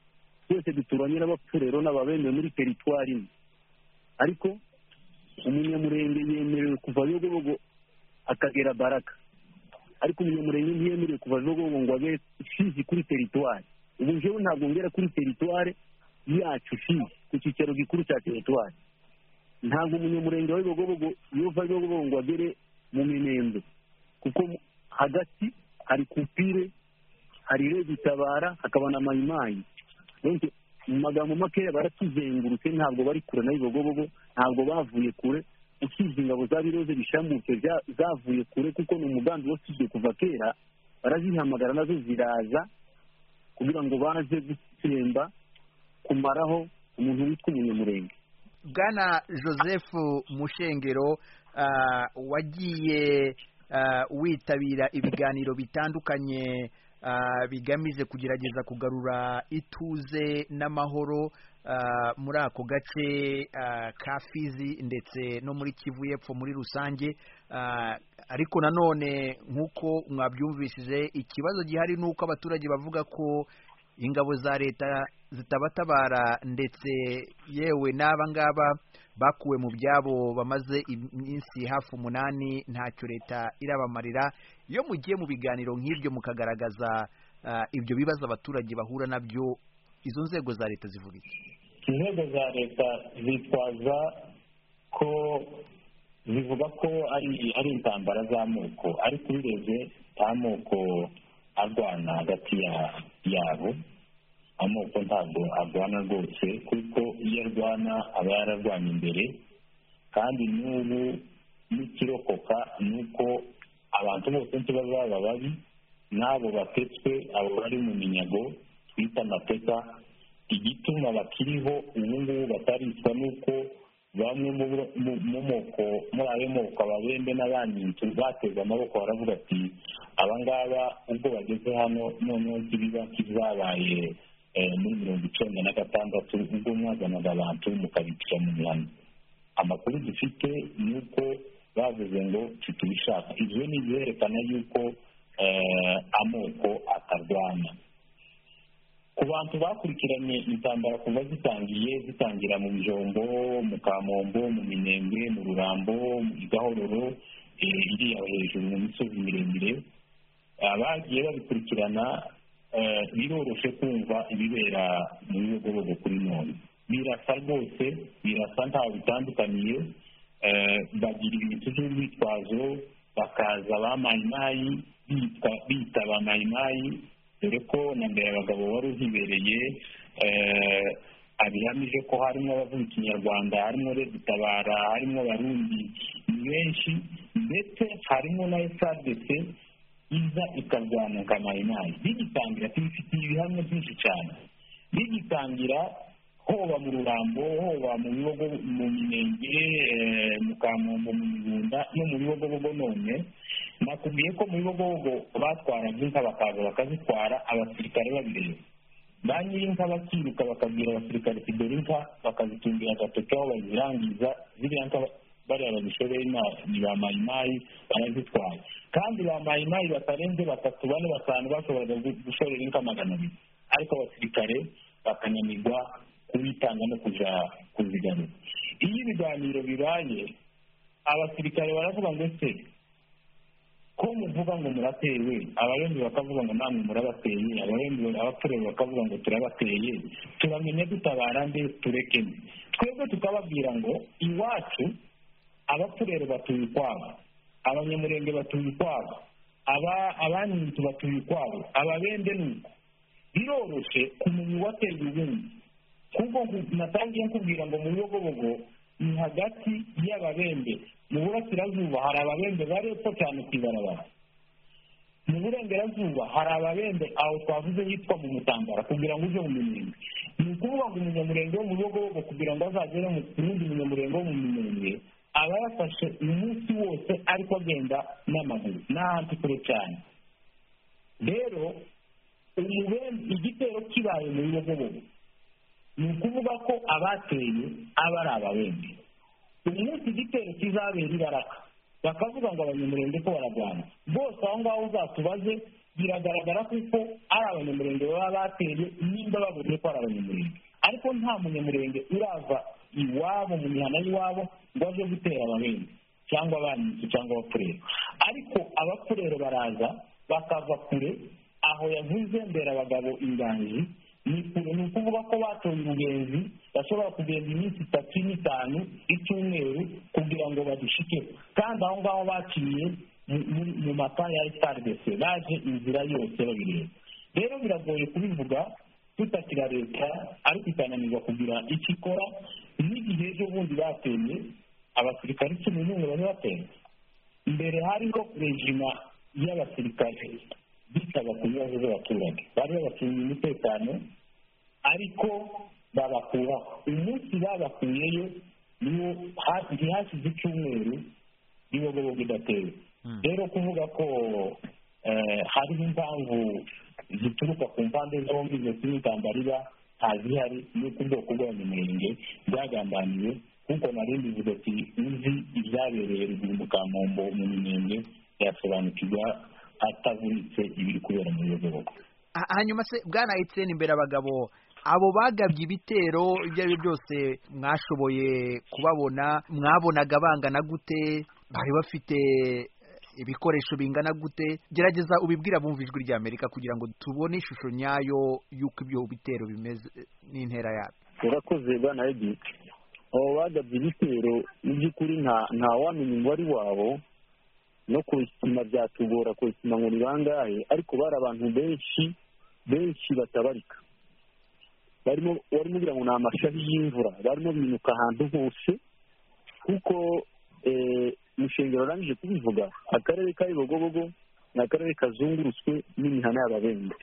twese duturanye n'abapfurero n'ababembe muri teritwari imwe, ariko umunyamurenge yemerewe kuva Bibogobogo akagera Baraka, ariko umunyamurenge ntiyemerewe kuva Bibogobogo ngo abe Fizi kuri teritwari. Ubu njyewe ntabwo ngera kuri teritwari yacu Fizi ku cyicaro gikuru cya teritwari. Ntabwo umunyamurenge wa Bibogobogo yova Bibogobogo ngo agere mu Minembwe, kuko hagati hari kupire, hari Reditabara, hakaba na Mayimayi. Mu magambo makeya baratuzengurutse, ntabwo bari kure na Bibogobogo, ntabwo bavuye kure. Usibye ingabo za Biroze bishambuke zavuye kure, kuko ni umugambi wasizwe kuva kera, barazihamagara nazo ziraza kugira ngo baze gutsemba kumaraho umuntu witwa umunyamurenge. Bwana Joseph Mushengero, wagiye witabira ibiganiro bitandukanye bigamije kugerageza kugarura ituze n'amahoro muri ako gace ka Fizi ndetse no muri Kivu y'Epfo muri rusange, ariko nanone nk'uko mwabyumvishije, ikibazo gihari ni uko abaturage bavuga ko ingabo za leta zitabatabara, ndetse yewe n'aba ngaba bakuwe mu byabo bamaze iminsi hafi 8 ntacyo leta irabamarira. Iyo mugiye mu biganiro nk'ibyo mukagaragaza ibyo bibazo abaturage bahura nabyo, izo nzego za leta zivuga iki? Inzego za leta zitwaza ko zivuga ko ari intambara z'amoko, ariko urebye nta moko arwana hagati yabo. Amoko ntabwo arwana rwose, kuko iyo arwana aba yararwanya imbere, kandi n'ubu n'ikirokoka ni uko abantu bose ntibazaba babi, n'abo batetswe, abo bari mu minyago twita amateka. Igituma bakiriho ubu ngubu bataricwa n'uko bamwe mu moko, muri ayo moko, ababembe n'abanyintu bateze amaboko, baravuga ati aba ngaba ubwo bageze hano noneho kibiba kizabaye muri 1996 ubwo mwazanaga abantu mukabica mu mihano. Amakuru dufite ni uko bavuze ngo tutubishaka. Ibyo ni ibyerekana yuko amoko atarwana. Ku bantu bakurikiranye intambara kuva zitangira mu Bijombo, mu Kamombo, mu Minembwe, mu Rurambo, mu Gahororo, iriya hejuru mu misozi miremire, abagiye babikurikirana, biroroshe kumva ibibera mu Bibogobogo kuri none. Birasa rwose, birasa ntaho bitandukaniye. Bagira ibintu by'urwitwazo, bakaza ba Mayimayi, bita ba Mayimayi, dore ko na mbere abagabo wari uhibereye abihamije ko harimo abavuga Ikinyarwanda, harimo Reditabara, harimo Abarundi benshi, ndetse harimo na FARDC iza ikarwana nka Mayimayi. Bigitangira tubifitiye ibihamya byinshi cyane. Bigitangira hoba mu Rurambo, hoba mu Bibogo, mu Minembwe, mu Kamombo, mu Mibunda no mu Bibogobogo. None nakubwiye ko mu Bibogobogo batwaraga inka bakaza bakazitwara abasirikare babireba. Ba nyir'inka bakiruka bakabwira abasirikare ati dore inka, bakazitungira agatoki aho bazirangiza. Ziriya nka bariya babishoreye ni ba Mayimayi, barazitwaye. Kandi ba Mayimayi batarenze 3, 4, 5 bashoboraga gushorera inka 200, ariko abasirikare bakananirwa kubitanga no kuja kuzigarura. Iyo ibiganiro bibaye, abasirikare baravuga ngo ese ko muvuga ngo muratewe, abarundi bakavuga ngo namwe murabateye, abapfurero bakavuga ngo turabateye, turamenye dutabara nde tureke? Twebwe tukababwira ngo iwacu abapfurero batuye ukwabo, abanyamurenge batuye ukwabo, abanyintu batuye ukwabo, ababende nuko. Biroroshe kumenya uwateye ubundi, kuko natangiye nkubwira ngo mu Bibogobogo ni hagati y'ababembe. Mu burasirazuba hari ababembe bari epfo cyane ku ibarabara, mu burengerazuba hari ababembe aho twavuze yitwa mu Mutambara kugira ngo uje mu Minembwe. Ni ukuvuga ngo umunyamurenge wo mu Bibogobogo kugira ngo azagere mu kurundi munyamurenge wo mu Minembwe aba yafashe umunsi wose ariko agenda n'amaguru, n'ahantu kure cyane. Rero igitero kibaye mu Bibogobogo, ni ukuvuga ko abateye aba ari ababembe. Umunsi igitero kizabera i Baraka bakavuga ngo abanyamurenge ko baragwana, bose aho ngaho uzatubaze biragaragara kuko ari abanyamurenge baba bateye nimba babonye ko ari abanyamurenge, ariko nta munyamurenge urava iwabo mu mihana y'iwabo ngo aje gutera ababembe cyangwa abanyinshi cyangwa abapfurero. Ariko abapfurero baraza bakava kure, aho yavuze mbere abagabo inganji ni ukuvuga ko batoye umugenzi bashobora kugenda iminsi 3 n'itanu icyumweru kugira ngo badushikeho, kandi aho ngaho baciye mu mata ya FARDC baje inzira yose babireba. Rero biragoye kubivuga tutakira leta, ariko ikananirwa kugira icyo ikora. N'igihe ejo bundi bateye abasirikare 11 bari bateye, mbere hariho rejima y'abasirikare bitaga ku bibazo by'abaturage, bari babacunga umutekano, ariko babakuraho. Umunsi babakuyeyo niwo ntihashize icyumweru Bibogobogo idatewe. Rero kuvuga ko hariho impamvu zituruka ku mpande zombi ndetse n'intambara iba ntazihari, n'uko ubwoko bw'abanyamurenge bwagambaniwe, kuko narindi bivuga ati uzi ibyabereye ruguru mu Kamombo mu Minembwe yasobanukirwa atavunitse ibiri kubera mu Bibogobogo. Hanyuma se bwana Etienne imbere abagabo abo bagabye ibitero ibyo ari byo byose mwashoboye kubabona, mwabonaga bangana gute, bari bafite ibikoresho bingana gute? Gerageza ubibwira bumva ijwi rya Amerika kugira ngo tubone ishusho nyayo y'uko ibyo bitero bimeze n'intera yabyo. Urakoze bwana Edi. Abo bagabye ibitero mu by'ukuri nta wamenya umubare wabo, no kubisima byatugora kubisima ngo ni bangahe, ariko bari abantu benshi batabarika. Barimo kugira ngo ni amashahi y'imvura, barimo binuka ahantu hose, kuko Mushengero arangije kubivuga, akarere ka Bibogobogo ni akarere kazungurutswe n'imihana y'ababembe.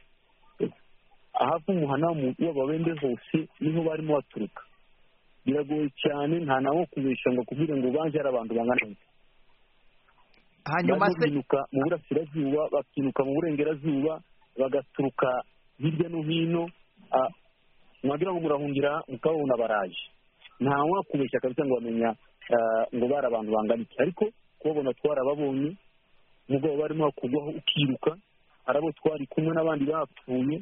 Ahavu umuhana w'ababembe hose niho barimo baturuka. Biragoye cyane, nta nawo kubesha ngo kubwire ngo baje ari abantu bangana gute. Hanyuma se binuka mu burasirazuba, bakinuka mu burengerazuba, bagaturuka hirya no hino, mwagira ngo murahungira mukabona baraje. Nta wakubeshya kabisa ngo bamenya ngo bari abantu bangana iki, ariko kubabona twarababonye, mugabo barimo kugwaho ukiruka, arabo twari kumwe n'abandi bapfuye,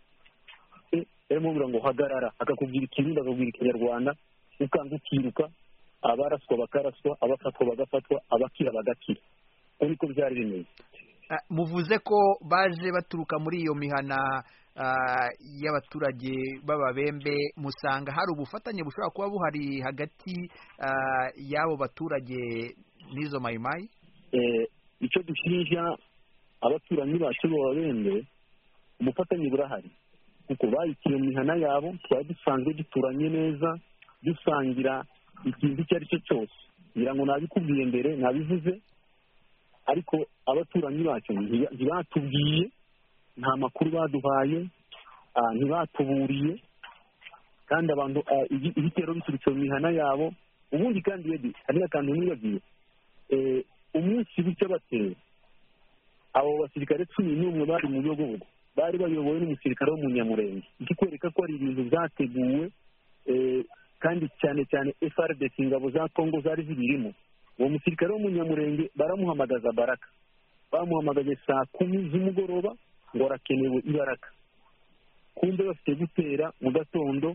barimo bura ngo hagarara, akakubwira ikirundi, akakubwira ikinyarwanda, ukanga ukiruka, abaraswa bakaraswa, abafatwa bagafatwa, abakira bagakira. Uko byari bimeze. Muvuze ko baje baturuka muri iyo mihana y'abaturage b'ababembe, musanga hari ubufatanye bushobora kuba buhari hagati y'abo baturage n'izo mayimayi? Icyo dushinja abaturanyi bacu b'ababembe, ubufatanye burahari, kuko bayitiye mu mihana yabo, twari dusanzwe duturanye neza, dusangira ikintu icyo ari cyo cyose. Ngira ngo nabikubwiye mbere, nabivuze, ariko abaturanyi bacu ntibatubwiye, nta makuru baduhaye, ntibatuburiye, kandi abantu ibitero biturutse mu mihana yabo. Ubundi kandi hari n'akantu nibagiye, umunsi bucya bateye, abo basirikare 11 bari mu Bibogobogo bari bayobowe n'umusirikare w'umunyamurenge, ikikwereka ko ari ibintu byateguwe, kandi cyane cyane FARDC ingabo za Kongo zari zibirimo. Uwo musirikare w'umunyamurenge baramuhamagaza Baraka, bamuhamagaje saa 10 z'umugoroba ngo arakenewe ibaraka. Kumbe bafite gutera mu gatondo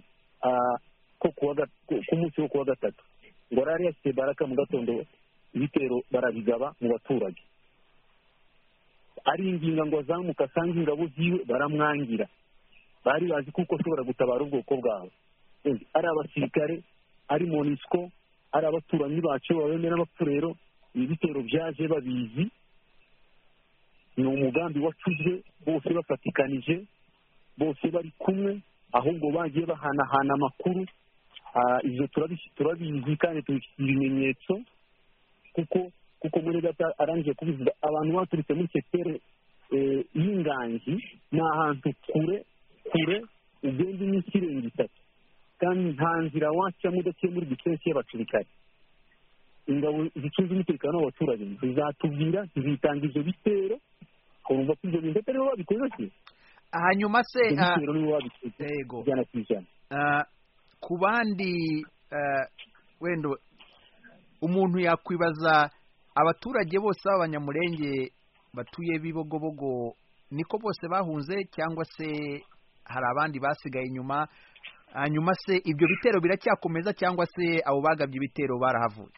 ku munsi wo kuwa gatatu, ngo rari yafite Baraka mu gatondo, ibitero barabigaba mu baturage. Ari inginga ngo azamuka asanga ingabo ziwe, baramwangira. Bari bazi kuko ashobora gutabara ubwoko bwabo. Ari abasirikare, ari MONUSCO, ari abaturanyi bacu babembe n'abapfurero, ibitero byaje babizi. Ni umugambi wacuzwe, bose bafatikanije, bose bari kumwe, ahubwo bagiye bahanahana amakuru. Izo turabizi kandi tubifite ibimenyetso, kuko muri gata arangije kubivuga, abantu baturutse muri sektere y'ingangi ni ahantu kure ugenda iminsi irenga 3, kandi nta nzira wacamo udaciye muri gisensi y'abasirikare. Ingabo zicunze umutekano w'abaturage zizatubwira, zizitanga ivyo bitero, urumva ko ivyo bintu atari bo babikoze. Hanyuma se yego ku bandi wendo umuntu yakwibaza, abaturage bose b'abanyamurenge batuye Bibogobogo niko bose bahunze cyangwa se hari abandi basigaye inyuma? Hanyuma se ibyo bitero biracyakomeza cyangwa se abo bagabye ibitero barahavuye?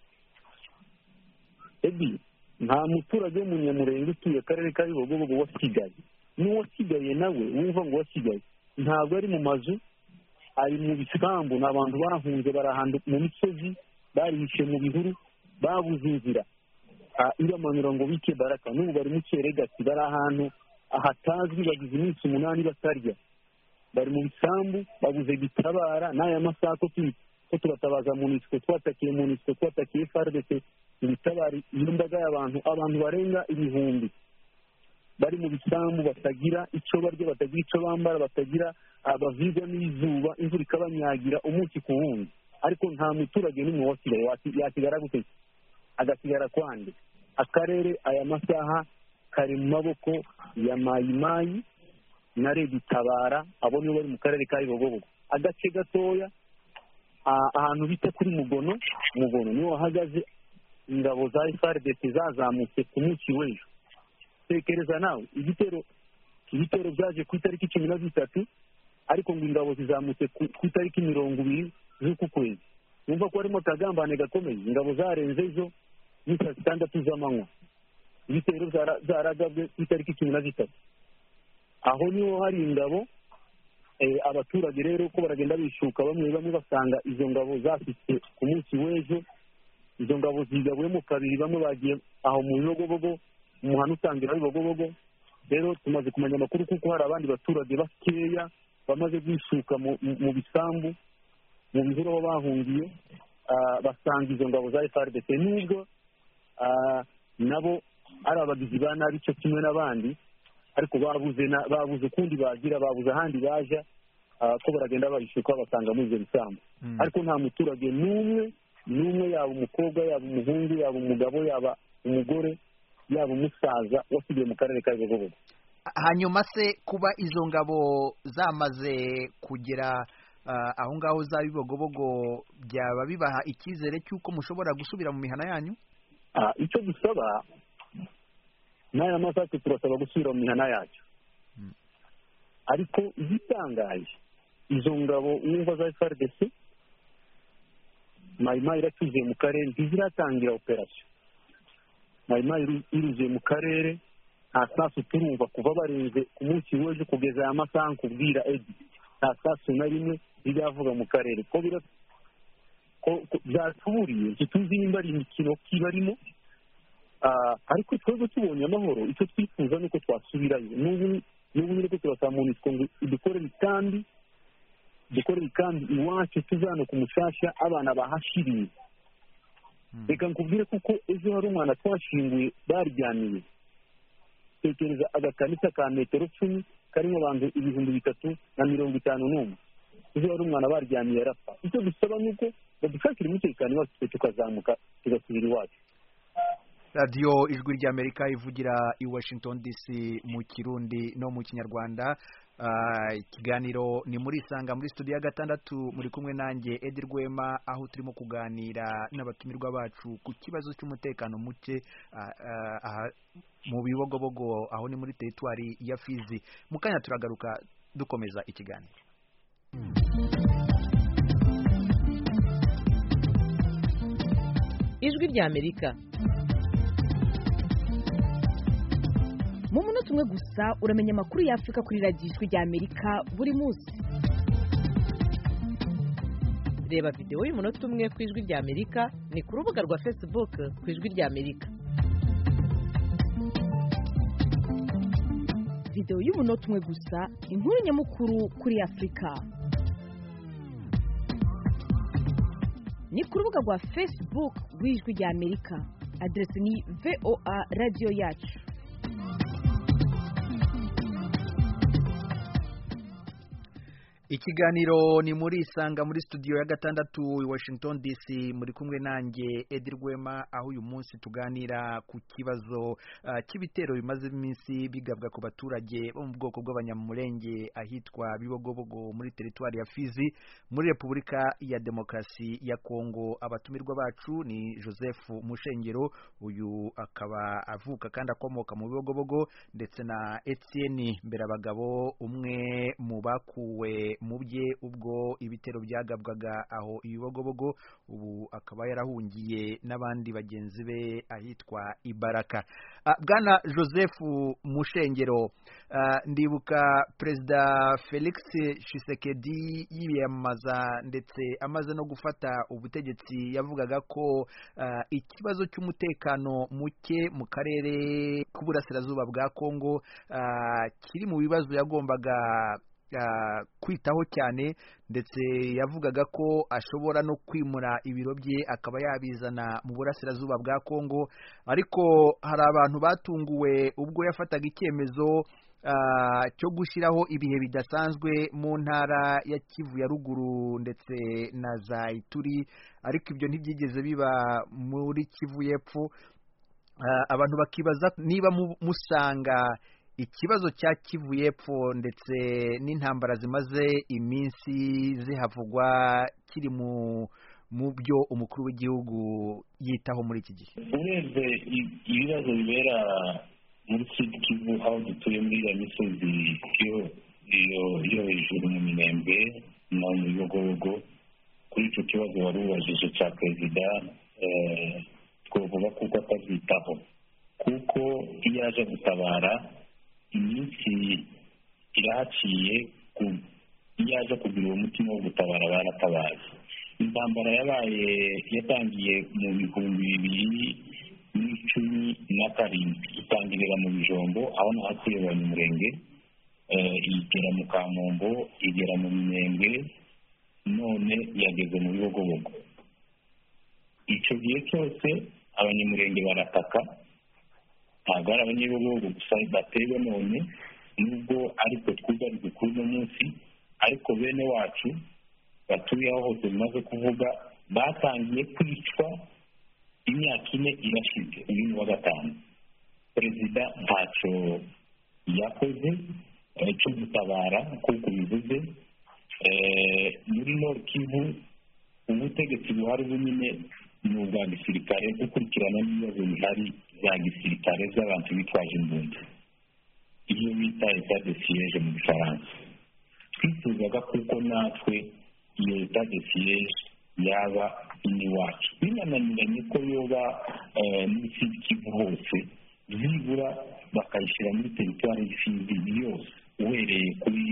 nta muturage w'umunyamurenge utuye akarere ka Bibogobogo wasigaye. N'uwasigaye nawe wumva ngo wasigaye ntabwo ari mu mazu, ari mu bisambu. ni abantu bahunze barahanda mu misozi, barihishe mu bihuru, babuze inzira iramanura ngo bike baraka. n'ubu bari mu Cyeregati, bari ahantu ahatazwi, bagize iminsi 8 batarya, bari mu bisambu, babuze gitabara. n'aya masaha ko turatabaza MONUSCO, twatakiye MONUSCO, twatakiye FARDC, ibitabari imbaga y'abantu barenga ibihumbi bari mu bisambu, batagira icyo barya, batagira icyo bambara, batagira abavigwa n'izuba, imvura ikabanyagira umunsi ku wundi. ariko nta muturage n'umwe wasigaye. yasigara gute? agasigara kwande? akarere aya masaha kari mu maboko ya mayimayi na Tabara, abo nibo bari mu karere ka Bibogobogo. agace gatoya ahantu bita kuri Mugono niho hahagaze ingabo za FARDC zazamutse ku munsi w'ejo. tekereza nawe, ibitero byaje ku itariki 13, ariko ngo ingabo zizamutse ku itariki 20 z'uku kwezi. Numva ko harimo akagambane gakomeye. ingabo zarenze ejo ni saa 6 z'amanywa, ibitero zaragabwe ku itariki 13. aho niho hari ingabo. abaturage rero ko baragenda bishuka, bamwe basanga izo ngabo zafite ku munsi w'ejo. izo ngabo zigabuyemo kabiri, bamwe bagiye aho mu Bibogobogo, umuhanda utangira Bibogobogo. rero tumaze kumenya amakuru kuko hari abandi baturage bakeya bamaze bishuka mu bisambu, mu bihuru aho bahungiye, basanga izo ngabo za FARDC. nubwo nabo ari abagizi ba nabi cyo kimwe n'abandi, ariko babuze ukundi bagira, babuze ahandi baja, ko baragenda babishuka basanga muri izo bisambu. ariko nta muturage n'umwe, yaba umukobwa, yaba umuhungu, yaba umugabo, yaba umugore, yaba umusaza wasigaye mu karere ka Bibogobogo. Hanyuma se kuba izo ngabo zamaze kugera aho ngaho za Bibogobogo, byaba bibaha icyizere cy'uko mushobora gusubira mu mihana yanyu? icyo dusaba n'aya masaha turasaba gusubira mu mihana yacu. ariko igitangaje, izo ngabo wumva za FARDC mayimayi iratuzuye mu karere, ntiziratangira operasiyo. mayimayi iruzuye mu karere, nta sasu turumva kuva barenze ku munsi w'ejo kugeza aya masaha. nkubwira nta sasu na rimwe riravuga mu karere. ko byatuburiye, ntituzi nimba ari imikino kibarimo. ariko twebwe tubonye amahoro, icyo twifuza nuko twasubirayo. n'ubu nyine ko turasaba MONUSCO ngo dukorere ikambi iwacu, tuzano ku Mushasha, abana bahashiriye. reka nkubwire kuko ejo hari umwana twashinguye baryamiye. tekereza agakanisa ka metero 10 karimo abantu 351. ejo hari umwana baryamiye arapfa. icyo dusaba nuko badushakira umutekano iwacu, tukazamuka tugasubira iwacu. radiyo ijwi ry'Amerika ivugira i Washington DC mu Kirundi no mu Kinyarwanda. Ikiganiro ni muri Isanga, muri studio ya 6 muri kumwe nanjye Edi Rwema, aho turimo kuganira n'abatumirwa bacu ku kibazo cy'umutekano muke mu Bibogobogo, aho ni muri teritwari ya Fizi. Mu kanya turagaruka dukomeza ikiganiro. Ijwi ry'Amerika. mu munota umwe gusa uramenya amakuru y'Afurika kuri radiyo Ijwi ry'Amerika buri munsi. reba videwo y'umunota umwe ku Ijwi ry'Amerika, ni ku rubuga rwa Facebook ku Ijwi ry'Amerika. videwo y'umunota umwe gusa, inkuru nyamukuru kuri Afurika. ni ku rubuga rwa Facebook rw'Ijwi ry'Amerika, aderesi ni VOA radiyo yacu. Ikiganiro ni muri Isanga muri studio ya gatandatu i Washington DC, muri kumwe nanjye Edi Rwema, aho uyu munsi tuganira ku kibazo cy'ibitero bimaze iminsi bigabwa ku baturage bo mu bwoko bw'abanyamulenge ahitwa Bibogobogo muri teritwari ya Fizi muri Repubulika ya Demokarasi ya Kongo. Abatumirwa bacu ni Joseph Mushengero, uyu akaba avuka kandi akomoka mu Bibogobogo, ndetse na Etienne Mberabagabo, umwe mu bakuwe mu bye ubwo ibitero byagabwaga aho Ibibogobogo, ubu akaba yarahungiye n'abandi bagenzi be ahitwa Ibaraka. Bwana Joseph Mushengero, ndibuka Perezida Felix Tshisekedi yiyamamaza ndetse amaze no gufata ubutegetsi yavugaga ko ikibazo cy'umutekano muke mu karere k'uburasirazuba bwa Kongo kiri mu bibazo yagombaga kwitaho cyane, ndetse yavugaga ko ashobora no kwimura ibiro bye akaba yabizana mu burasirazuba bwa Kongo. Ariko hari abantu batunguwe ubwo yafataga icyemezo cyo gushyiraho ibihe bidasanzwe mu ntara ya Kivu ya ruguru ndetse na za Ituri, ariko ibyo ntibyigeze biba muri Kivu y'Epfo. Abantu bakibaza niba musanga ikibazo cya Kivu y'Epfo ndetse n'intambara zimaze iminsi zihavugwa kiri mu byo umukuru w'igihugu yitaho muri iki gihe. Urebye ibibazo bibera muri Kivu aho dutuye muri iriya misozi yo hejuru mu Minembwe no mu Bibogobogo, kuri icyo kibazo wari ubajije cya perezida, twavuga kuko atabyitaho, kuko iyo aje gutabara iminsi irahaciye, iyo aje kugira uwo mutima wo gutabara baratabaye. Intambara yatangiye mu 2017 itangirira mu Bijombo aho nahatuye Abanyamulenge, igera mu Kamombo, igera mu Minembwe, none yageze mu Bibogobogo. Icyo gihe cyose Abanyamulenge barataka, ntabwo ari Abanyabibogobogo gusa batewe none, nubwo ariko twugarijwe kuri uno munsi, ariko bene wacu batuye aho hose bimaze kuvuga batangiye kwicwa. Imyaka 4 irashize, uyu ni wa 5. Perezida ntacyo yakoze cyo gutabara kuko bivuze. Muri Nord Kivu ubutegetsi buhari bunyine ni ubwa gisirikare, gukurikirana n'ibibazo bihari za gisirikare z'abantu bitwaje imbunda, iyo bita etat de siège mu Gifaransa. Twifuzaga kuko natwe iyo etat de siège yaba iwacu, binaniranye ko yoba muri Kivu hose, byibura bakayishyira muri teritwari y'Ifizi yose, uhereye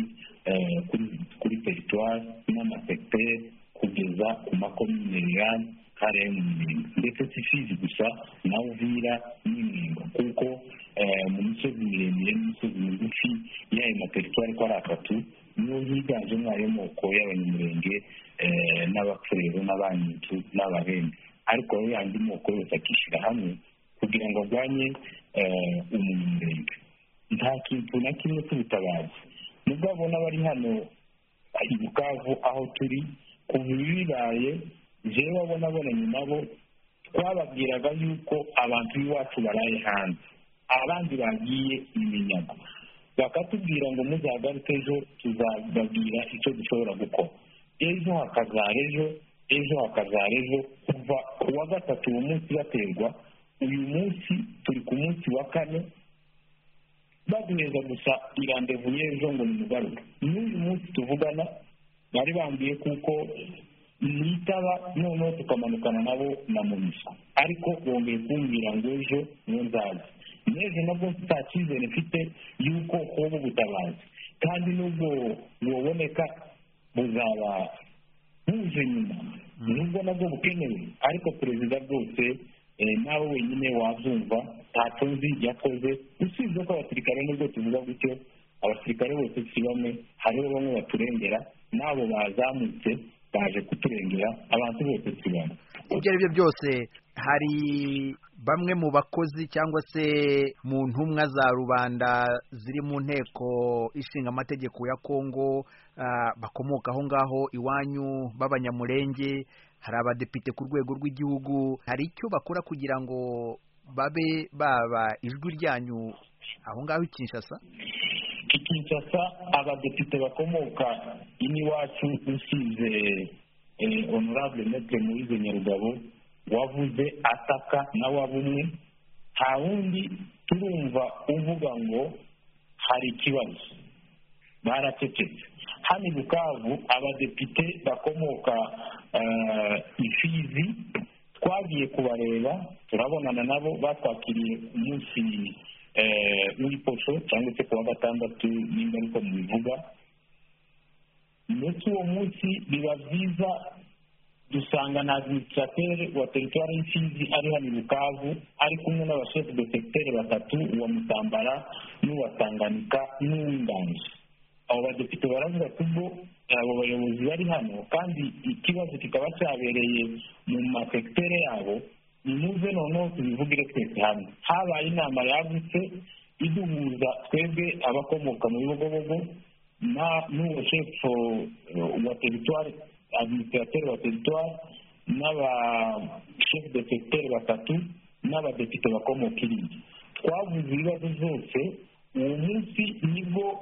kuri teritwari n'amasekiteri kugeza ku makomine y'Irani kare mu Minembwe, ndetse si Fizi gusa na Uvira n'Imwenga, kuko mu misozi miremire n'imisozi migufi y'ayo materitwari ko ari 3 niyo higanjemo ayo moko y'Abanyamulenge n'Abapfurero n'Abanyitu n'Ababembe, ariko ayo yandi moko yose akishyira hamwe kugira ngo arwanye Umunyamulenge. Nta kintu na kimwe cy'ubutabazi nubwo abona bari hano i Bukavu aho turi, kuva bibaye jewe abonanye nabo twababwiraga yuko abantu b'iwacu baraye hanze, abandi bagiye iminyago, bakatubwira ngo muzagaruke ejo tuzababwira icyo dushobora gukora. Ejo hakazara ejo, kuva ku wa 3 uwo munsi baterwa, uyu munsi turi ku munsi wa 4, baduheza gusa irandevu y'ejo ngo nimugaruke. N'uyu munsi tuvugana bari bambwiye kuko nitaba noneho tukamanukana nabo na Mumisha, ariko bongeye kumbwira ngo ejo niyo nzaza. N'ejo nabwo nta cyizere mfite yuko hoba ubutabazi, kandi nubwo buboneka buzaba buje nyuma, nubwo nabwo bukenewe, ariko perezida rwose nawe wenyine wazumva ntacyo nzi yakoze, usibye ko abasirikare nubwo tuvuga gutyo, abasirikare bose si bamwe, hariho bamwe baturengera, n'abo bazamutse baje kuturengera, abantu bose si bamwe. Ibyo ari byo byose hari bamwe mu bakozi cyangwa se mu ntumwa za rubanda ziri mu nteko ishinga amategeko ya Kongo bakomoka aho ngaho iwanyu b'abanyamurenge, hari abadepite ku rwego rw'igihugu, hari icyo bakora kugira ngo babe baba ijwi ryanyu aho ngaho i Kinshasa? I Kinshasa abadepite bakomoka iwacu usize honorable Maître Moise Nyarugabo wavuze ataka na wabumwe, nta wundi turumva uvuga ngo hari ikibazo, baracecetse. Hano i Bukavu abadepite bakomoka Ifizi twagiye kubareba, turabonana nabo, batwakiriye umunsi w'iposho cyangwa se kuwa gatandatu nimba ariko mubivuga. Ndetse uwo munsi biba byiza dusanga na administrateur wa teritwari y'Ifizi ari hano i Bukavu ari kumwe n'abashefu de secteur batatu, uwa Mutambara n'uwa Tanganyika n'uw'Inganzo. Abo badepite baravuga ko ubwo abo bayobozi bari hano kandi ikibazo kikaba cyabereye mu masektere yabo, nimuze noneho tubivugire twese hamwe. Habaye inama yagutse iduhuza twebwe abakomoka mu bibogobogo n'uwo shefu wa teritwari, administrateur wa teritwari, n'abashefu de secteur batatu n'abadepite bakomoka irindi. Twavuze ibibazo byose. Uwo munsi nibwo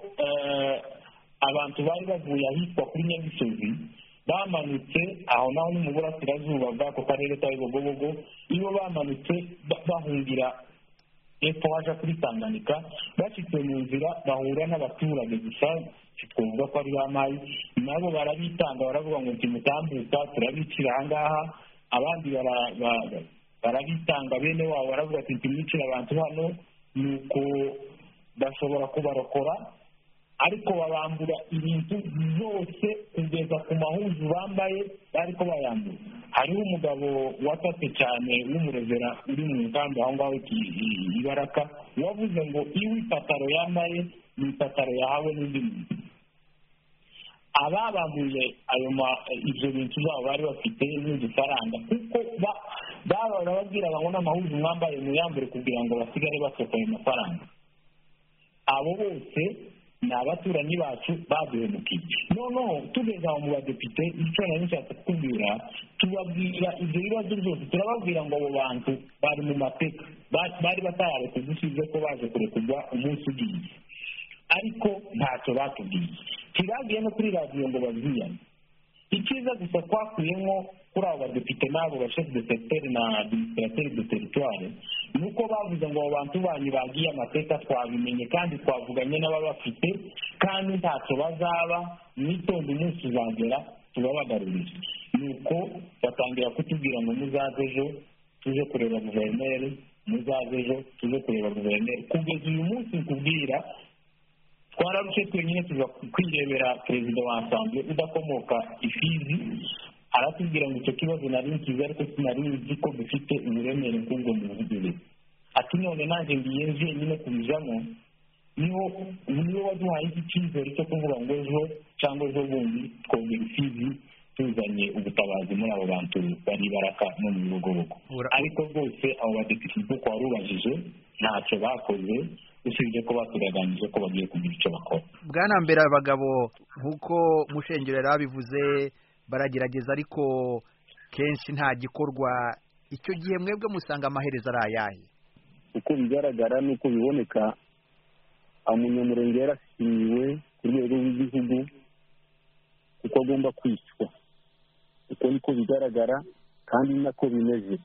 abantu bari bavuye ahitwa kuri Nyagisozi bamanutse aho naho ni mu burasirazuba bw'ako karere ka Bibogobogo, iyo bamanutse bahungira epfo haja kuri Tanganyika, bashitse mu nzira bahura n'abaturage gusa twavuga ko ari bamayi, nabo barabitanga baravuga ngo timutambuka turabicira ahangaha, abandi barabitanga bene wabo baravuga ati timwicira abantu hano, nuko bashobora kubarokora, ariko babambura ibintu byose kugeza ku mahuzu bambaye ariko bayambura. Hariho umugabo watatse cyane w'umurevera uri mu nkambi aho ngaho Ibaraka, wavuze ngo iwe ipataro yambaye ni ipataro yahawe n'undi muntu. Ababambuye ibyo bintu byabo bari bafite n'udufaranga, kuko baba babwira ngo n'amahuzu mwambaye muyambure kugira ngo basigare basohoka ayo mafaranga. Abo bose ni abaturanyi bacu baduhemukiye. Noneho tugeze aho mu badepite, icyo nari nshatse kukubwira, tubabwira ibyo bibazo byose, turababwira ngo abo bantu bari mu mateka, bari batayaretse dusize ko baje kurekurwa umunsi ugiye, ariko ntacyo batubwiye. Tiragiye no kuri radiyo ngo babyiyane. Icyiza gusa twakuyemo kuri abo badepite n'abo bashefu de secteur na administrateur de territoire ni uko bavuze ngo abo bantu banyu bagiye amateka twabimenye kandi twavuganye n'ababafite kandi ntacyo bazaba, mwitonde umunsi uzagera tubabagarurire. Nuko batangira kutubwira ngo muzaze ejo tuje kureba guverineri, muzaze ejo tuje kureba guverineri. Kugeza uyu munsi nkubwira twararushye twenyine tuza kwirebera perezida wa Assemblée udakomoka Ifizi, aratubwira ngo icyo kibazo nari nkizi ariko sinari nzi ko dufite uburemere nk'ubwo mu bihugu. Ati none nanjye ngiye njyenyine kubijamo, niwo waduhaye iki cyizere cyo kuvuga ngo ejo cyangwa ejo bundi twongera Ifizi tuzanye ubutabazi muri abo bantu bari Baraka no mu Bibogobogo. Ariko rwose abo badepite uko warubajije ntacyo bakoze, usibye ko baturaganije ko bagiye kugira icyo bakora. Bwana Mbere abagabo nk'uko Mushengero yarabivuze baragerageza ariko kenshi nta gikorwa. Icyo gihe mwebwe musanga amaherezo ari ayahe? Uko bigaragara n'uko biboneka, umunyamurenge yarashyiriwe ku rwego rw'igihugu kuko agomba kwicwa. Uko niko bigaragara kandi nako bimeze.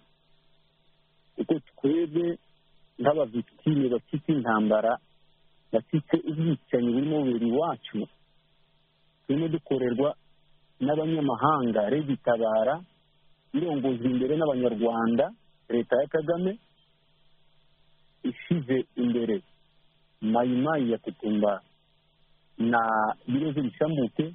Uko twebwe nk'abavictime bafite intambara, bafite ubwicanyi burimo bubera iwacu, turimo dukorerwa n'abanyamahanga. Leta itabara irongoza imbere n'abanyarwanda, leta ya Kagame ishize imbere mayimayi ya Kutumba na Biroze Bishambuke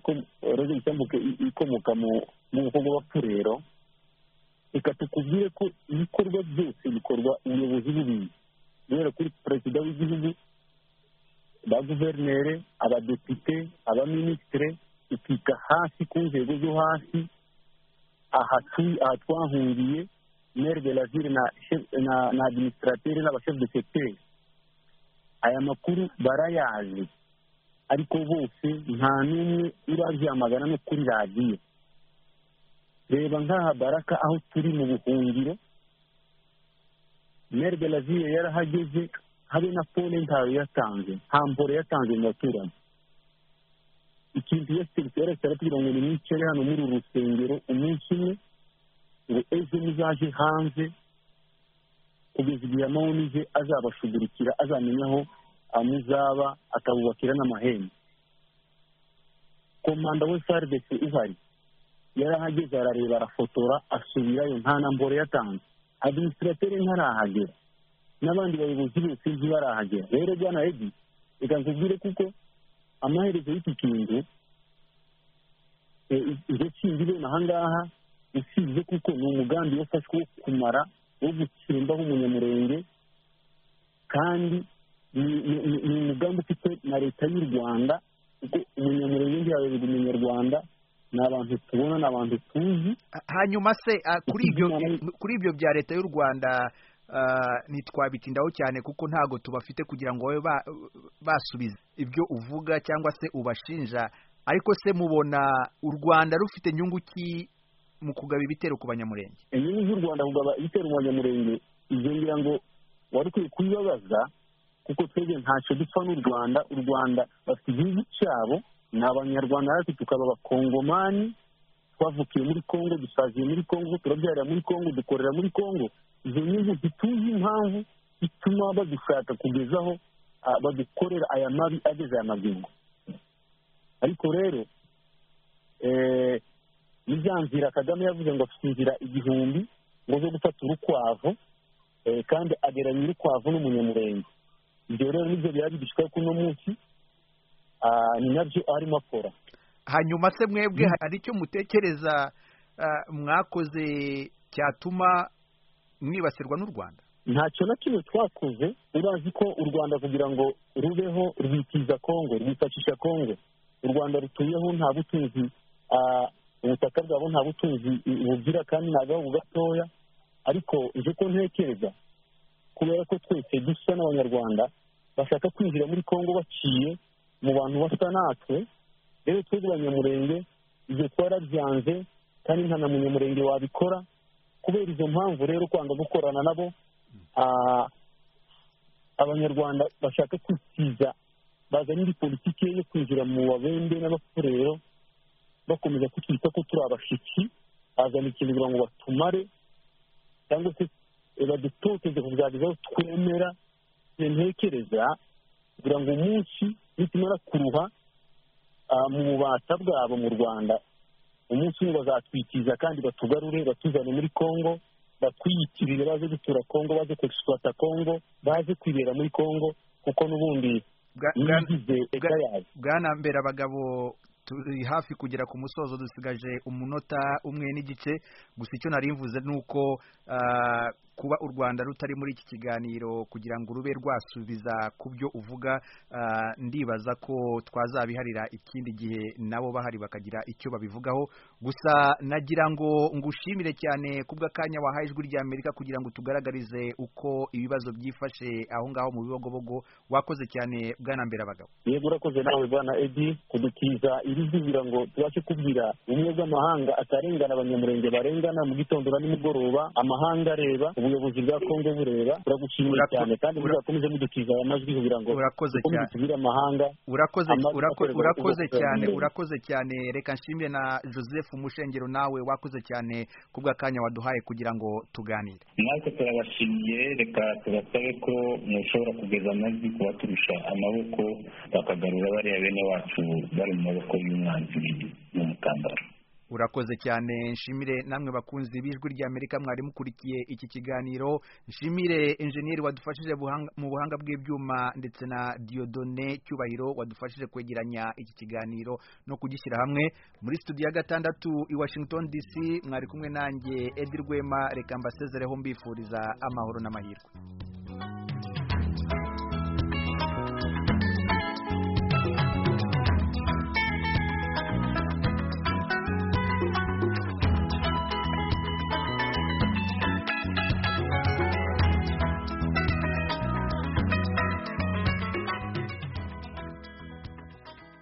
ikomoka mu bwoko bw'Abapfurero. Reka tukubwire ko ibikorwa byose bikorwa ubuyobozi bubi, guhera kuri perezida w'igihugu, ba guverineri, abadepite, abaminisitire, ukika hasi ku nzego zo hasi. Aha twahungiye maire de la ville na administrateur n'abachef de secteur. Aya makuru barayazi ariko bose nta n'umwe urabyamagana no kuri radiyo. Reba nk'aha Baraka aho turi mu buhungiro, maire de la ville yarahageze, habe na pole ntayo yatanze, nta mpore yatanze mu baturage. Ikintu yari kugira ngo nimwicare hano muri uru rusengero umunsi umwe ngo ejo muzaje hanze kugeza igihe amawunije azabashugurikira, azamenya aho amuzaba, akabubakira n'amahembe. Komanda we FARDC uhari yarahageze, arareba, arafotora, asubirayo, nta na mbore yatanze. Administrateur ntarahagera, n'abandi bayobozi bose ntibarahagera. Rero bwana Edi, reka nkubwire kuko amaherezo y'iki kintu ndetse ibibona aha ngaha usibye kuko ni umugambi wafashwe wo kumara, wo gutsembaho umunyamurenge, kandi ni umugambi ufite na leta y'u Rwanda, kuko umunyamurenge ntiyayoboye umunyarwanda, ni abantu tubona, ni abantu tuzi. Hanyuma se kuri ibyo bya leta y'u Rwanda ntitwabitindaho cyane kuko ntago tubafite kugira ngo babe basubiza ibyo uvuga cyangwa se ubashinja, ariko se mubona u Rwanda rufite inyungu ki mu kugaba ibitero ku banyamurenge? Inyungu z'u Rwanda kugaba ibitero mu banyamurenge izo ngira ngo wari ukwiye kubibabaza, kuko twebwe ntacyo dupfa n'u Rwanda. U Rwanda bafite igihugu cyabo, ni abanyarwanda, natwe tukaba abakongomani, twavukiye muri Kongo, dusaziye muri Kongo, turabyarira muri Kongo, dukorera muri Kongo. Izo nyungu ntituzi impamvu ituma badushaka kugezaho badukorera aya mabi ageze aya magingo. Ariko rero ni za nzira Kagame yavuze ngo afite inzira 1000 ngo zo gufata urukwavu, kandi ageranya urukwavu n'umunyamurenge. Ibyo rero nibyo byari bidushyikaho kuno munsi, ni nabyo arimo akora. Hanyuma se mwebwe hari icyo mutekereza mwakoze cyatuma mwibasirwa n'u Rwanda? Ntacyo na kimwe twakoze. Urazi ko u Rwanda kugira ngo rubeho rwitiza Kongo, rwifashisha Kongo. U Rwanda rutuyeho nta butunzi, ubutaka bwabo nta butunzi bugira, kandi nta gahugu gatoya. Ariko ije ko ntekereza, kubera ko twese dusa n'abanyarwanda bashaka kwinjira muri Kongo baciye mu bantu basa natwe, rero twebwe abanyamurenge ibyo twarabyanze, kandi nta na munyamurenge wabikora. Kubera izo mpamvu rero kwanga gukorana nabo, abanyarwanda bashaka kwitiza, bazana indi politiki yo kwinjira mu babembe n'abafurero, bakomeza kutwita ko turi abashiki, bazana ikintu kugira ngo batumare cyangwa se badutoteze kuzageza aho twemera. Ntekereza kugira ngo umunsi nitumara kuruha mu bubata bwabo mu Rwanda, umunsi umwe bazatwitiza kandi batugarure, batuzane muri Kongo, batwiyitirire, baze gutura Kongo, baze kwexploita Kongo, baze kwibera muri Kongo, kuko n'ubundi nigize eka yayo. Bwana Mberabagabo, turi hafi kugera ku musozo, dusigaje umunota umwe n'igice. Gusa icyo nari mvuze nuko kuba u Rwanda rutari muri iki kiganiro kugira ngo rube rwasubiza ku byo uvuga, ndibaza ko twazabiharira ikindi gihe nabo bahari bakagira icyo babivugaho. Gusa nagira ngo ngushimire cyane kubw'akanya wahaye Ijwi ry'Amerika kugira ngo tugaragarize uko ibibazo byifashe aho ngaho mu Bibogobogo. Wakoze cyane Bwana Mberabagabo. Yego, urakoze nawe Bwana Edi kudukiza iri kugira ngo tubashe kubwira ubumwe bw'amahanga atarengana abanyamurenge barengana mu gitondo na nimugoroba, amahanga areba, ubuyobozi bwa Kongo bureba. Turagushimira cyane kandi muzakomeze mudukiza aya majwi kugira ngo tubwire amahanga. Urakoze cyane. Reka nshimire na Joseph Mushengero, nawe wakoze cyane kubw'akanya waduhaye kugira ngo tuganire. Natwe turabashimiye. Reka tubasabe ko mushobora kugeza amajwi kuba turusha amaboko, bakagarura bariya bene wacu bari mu maboko y'umwanzi mu mukambaro. Urakoze cyane. Nshimire namwe bakunzi b'Ijwi ry'Amerika mwari mukurikiye iki kiganiro. Nshimire engineer wadufashije mu buhanga bw'ibyuma, ndetse na Diodone Cyubahiro wadufashije kwegeranya iki kiganiro no kugishyira hamwe. Muri studio ya 6 i Washington DC mwari kumwe nanjye Edi Rwema. Reka mbasezereho mbifuriza amahoro n'amahirwe.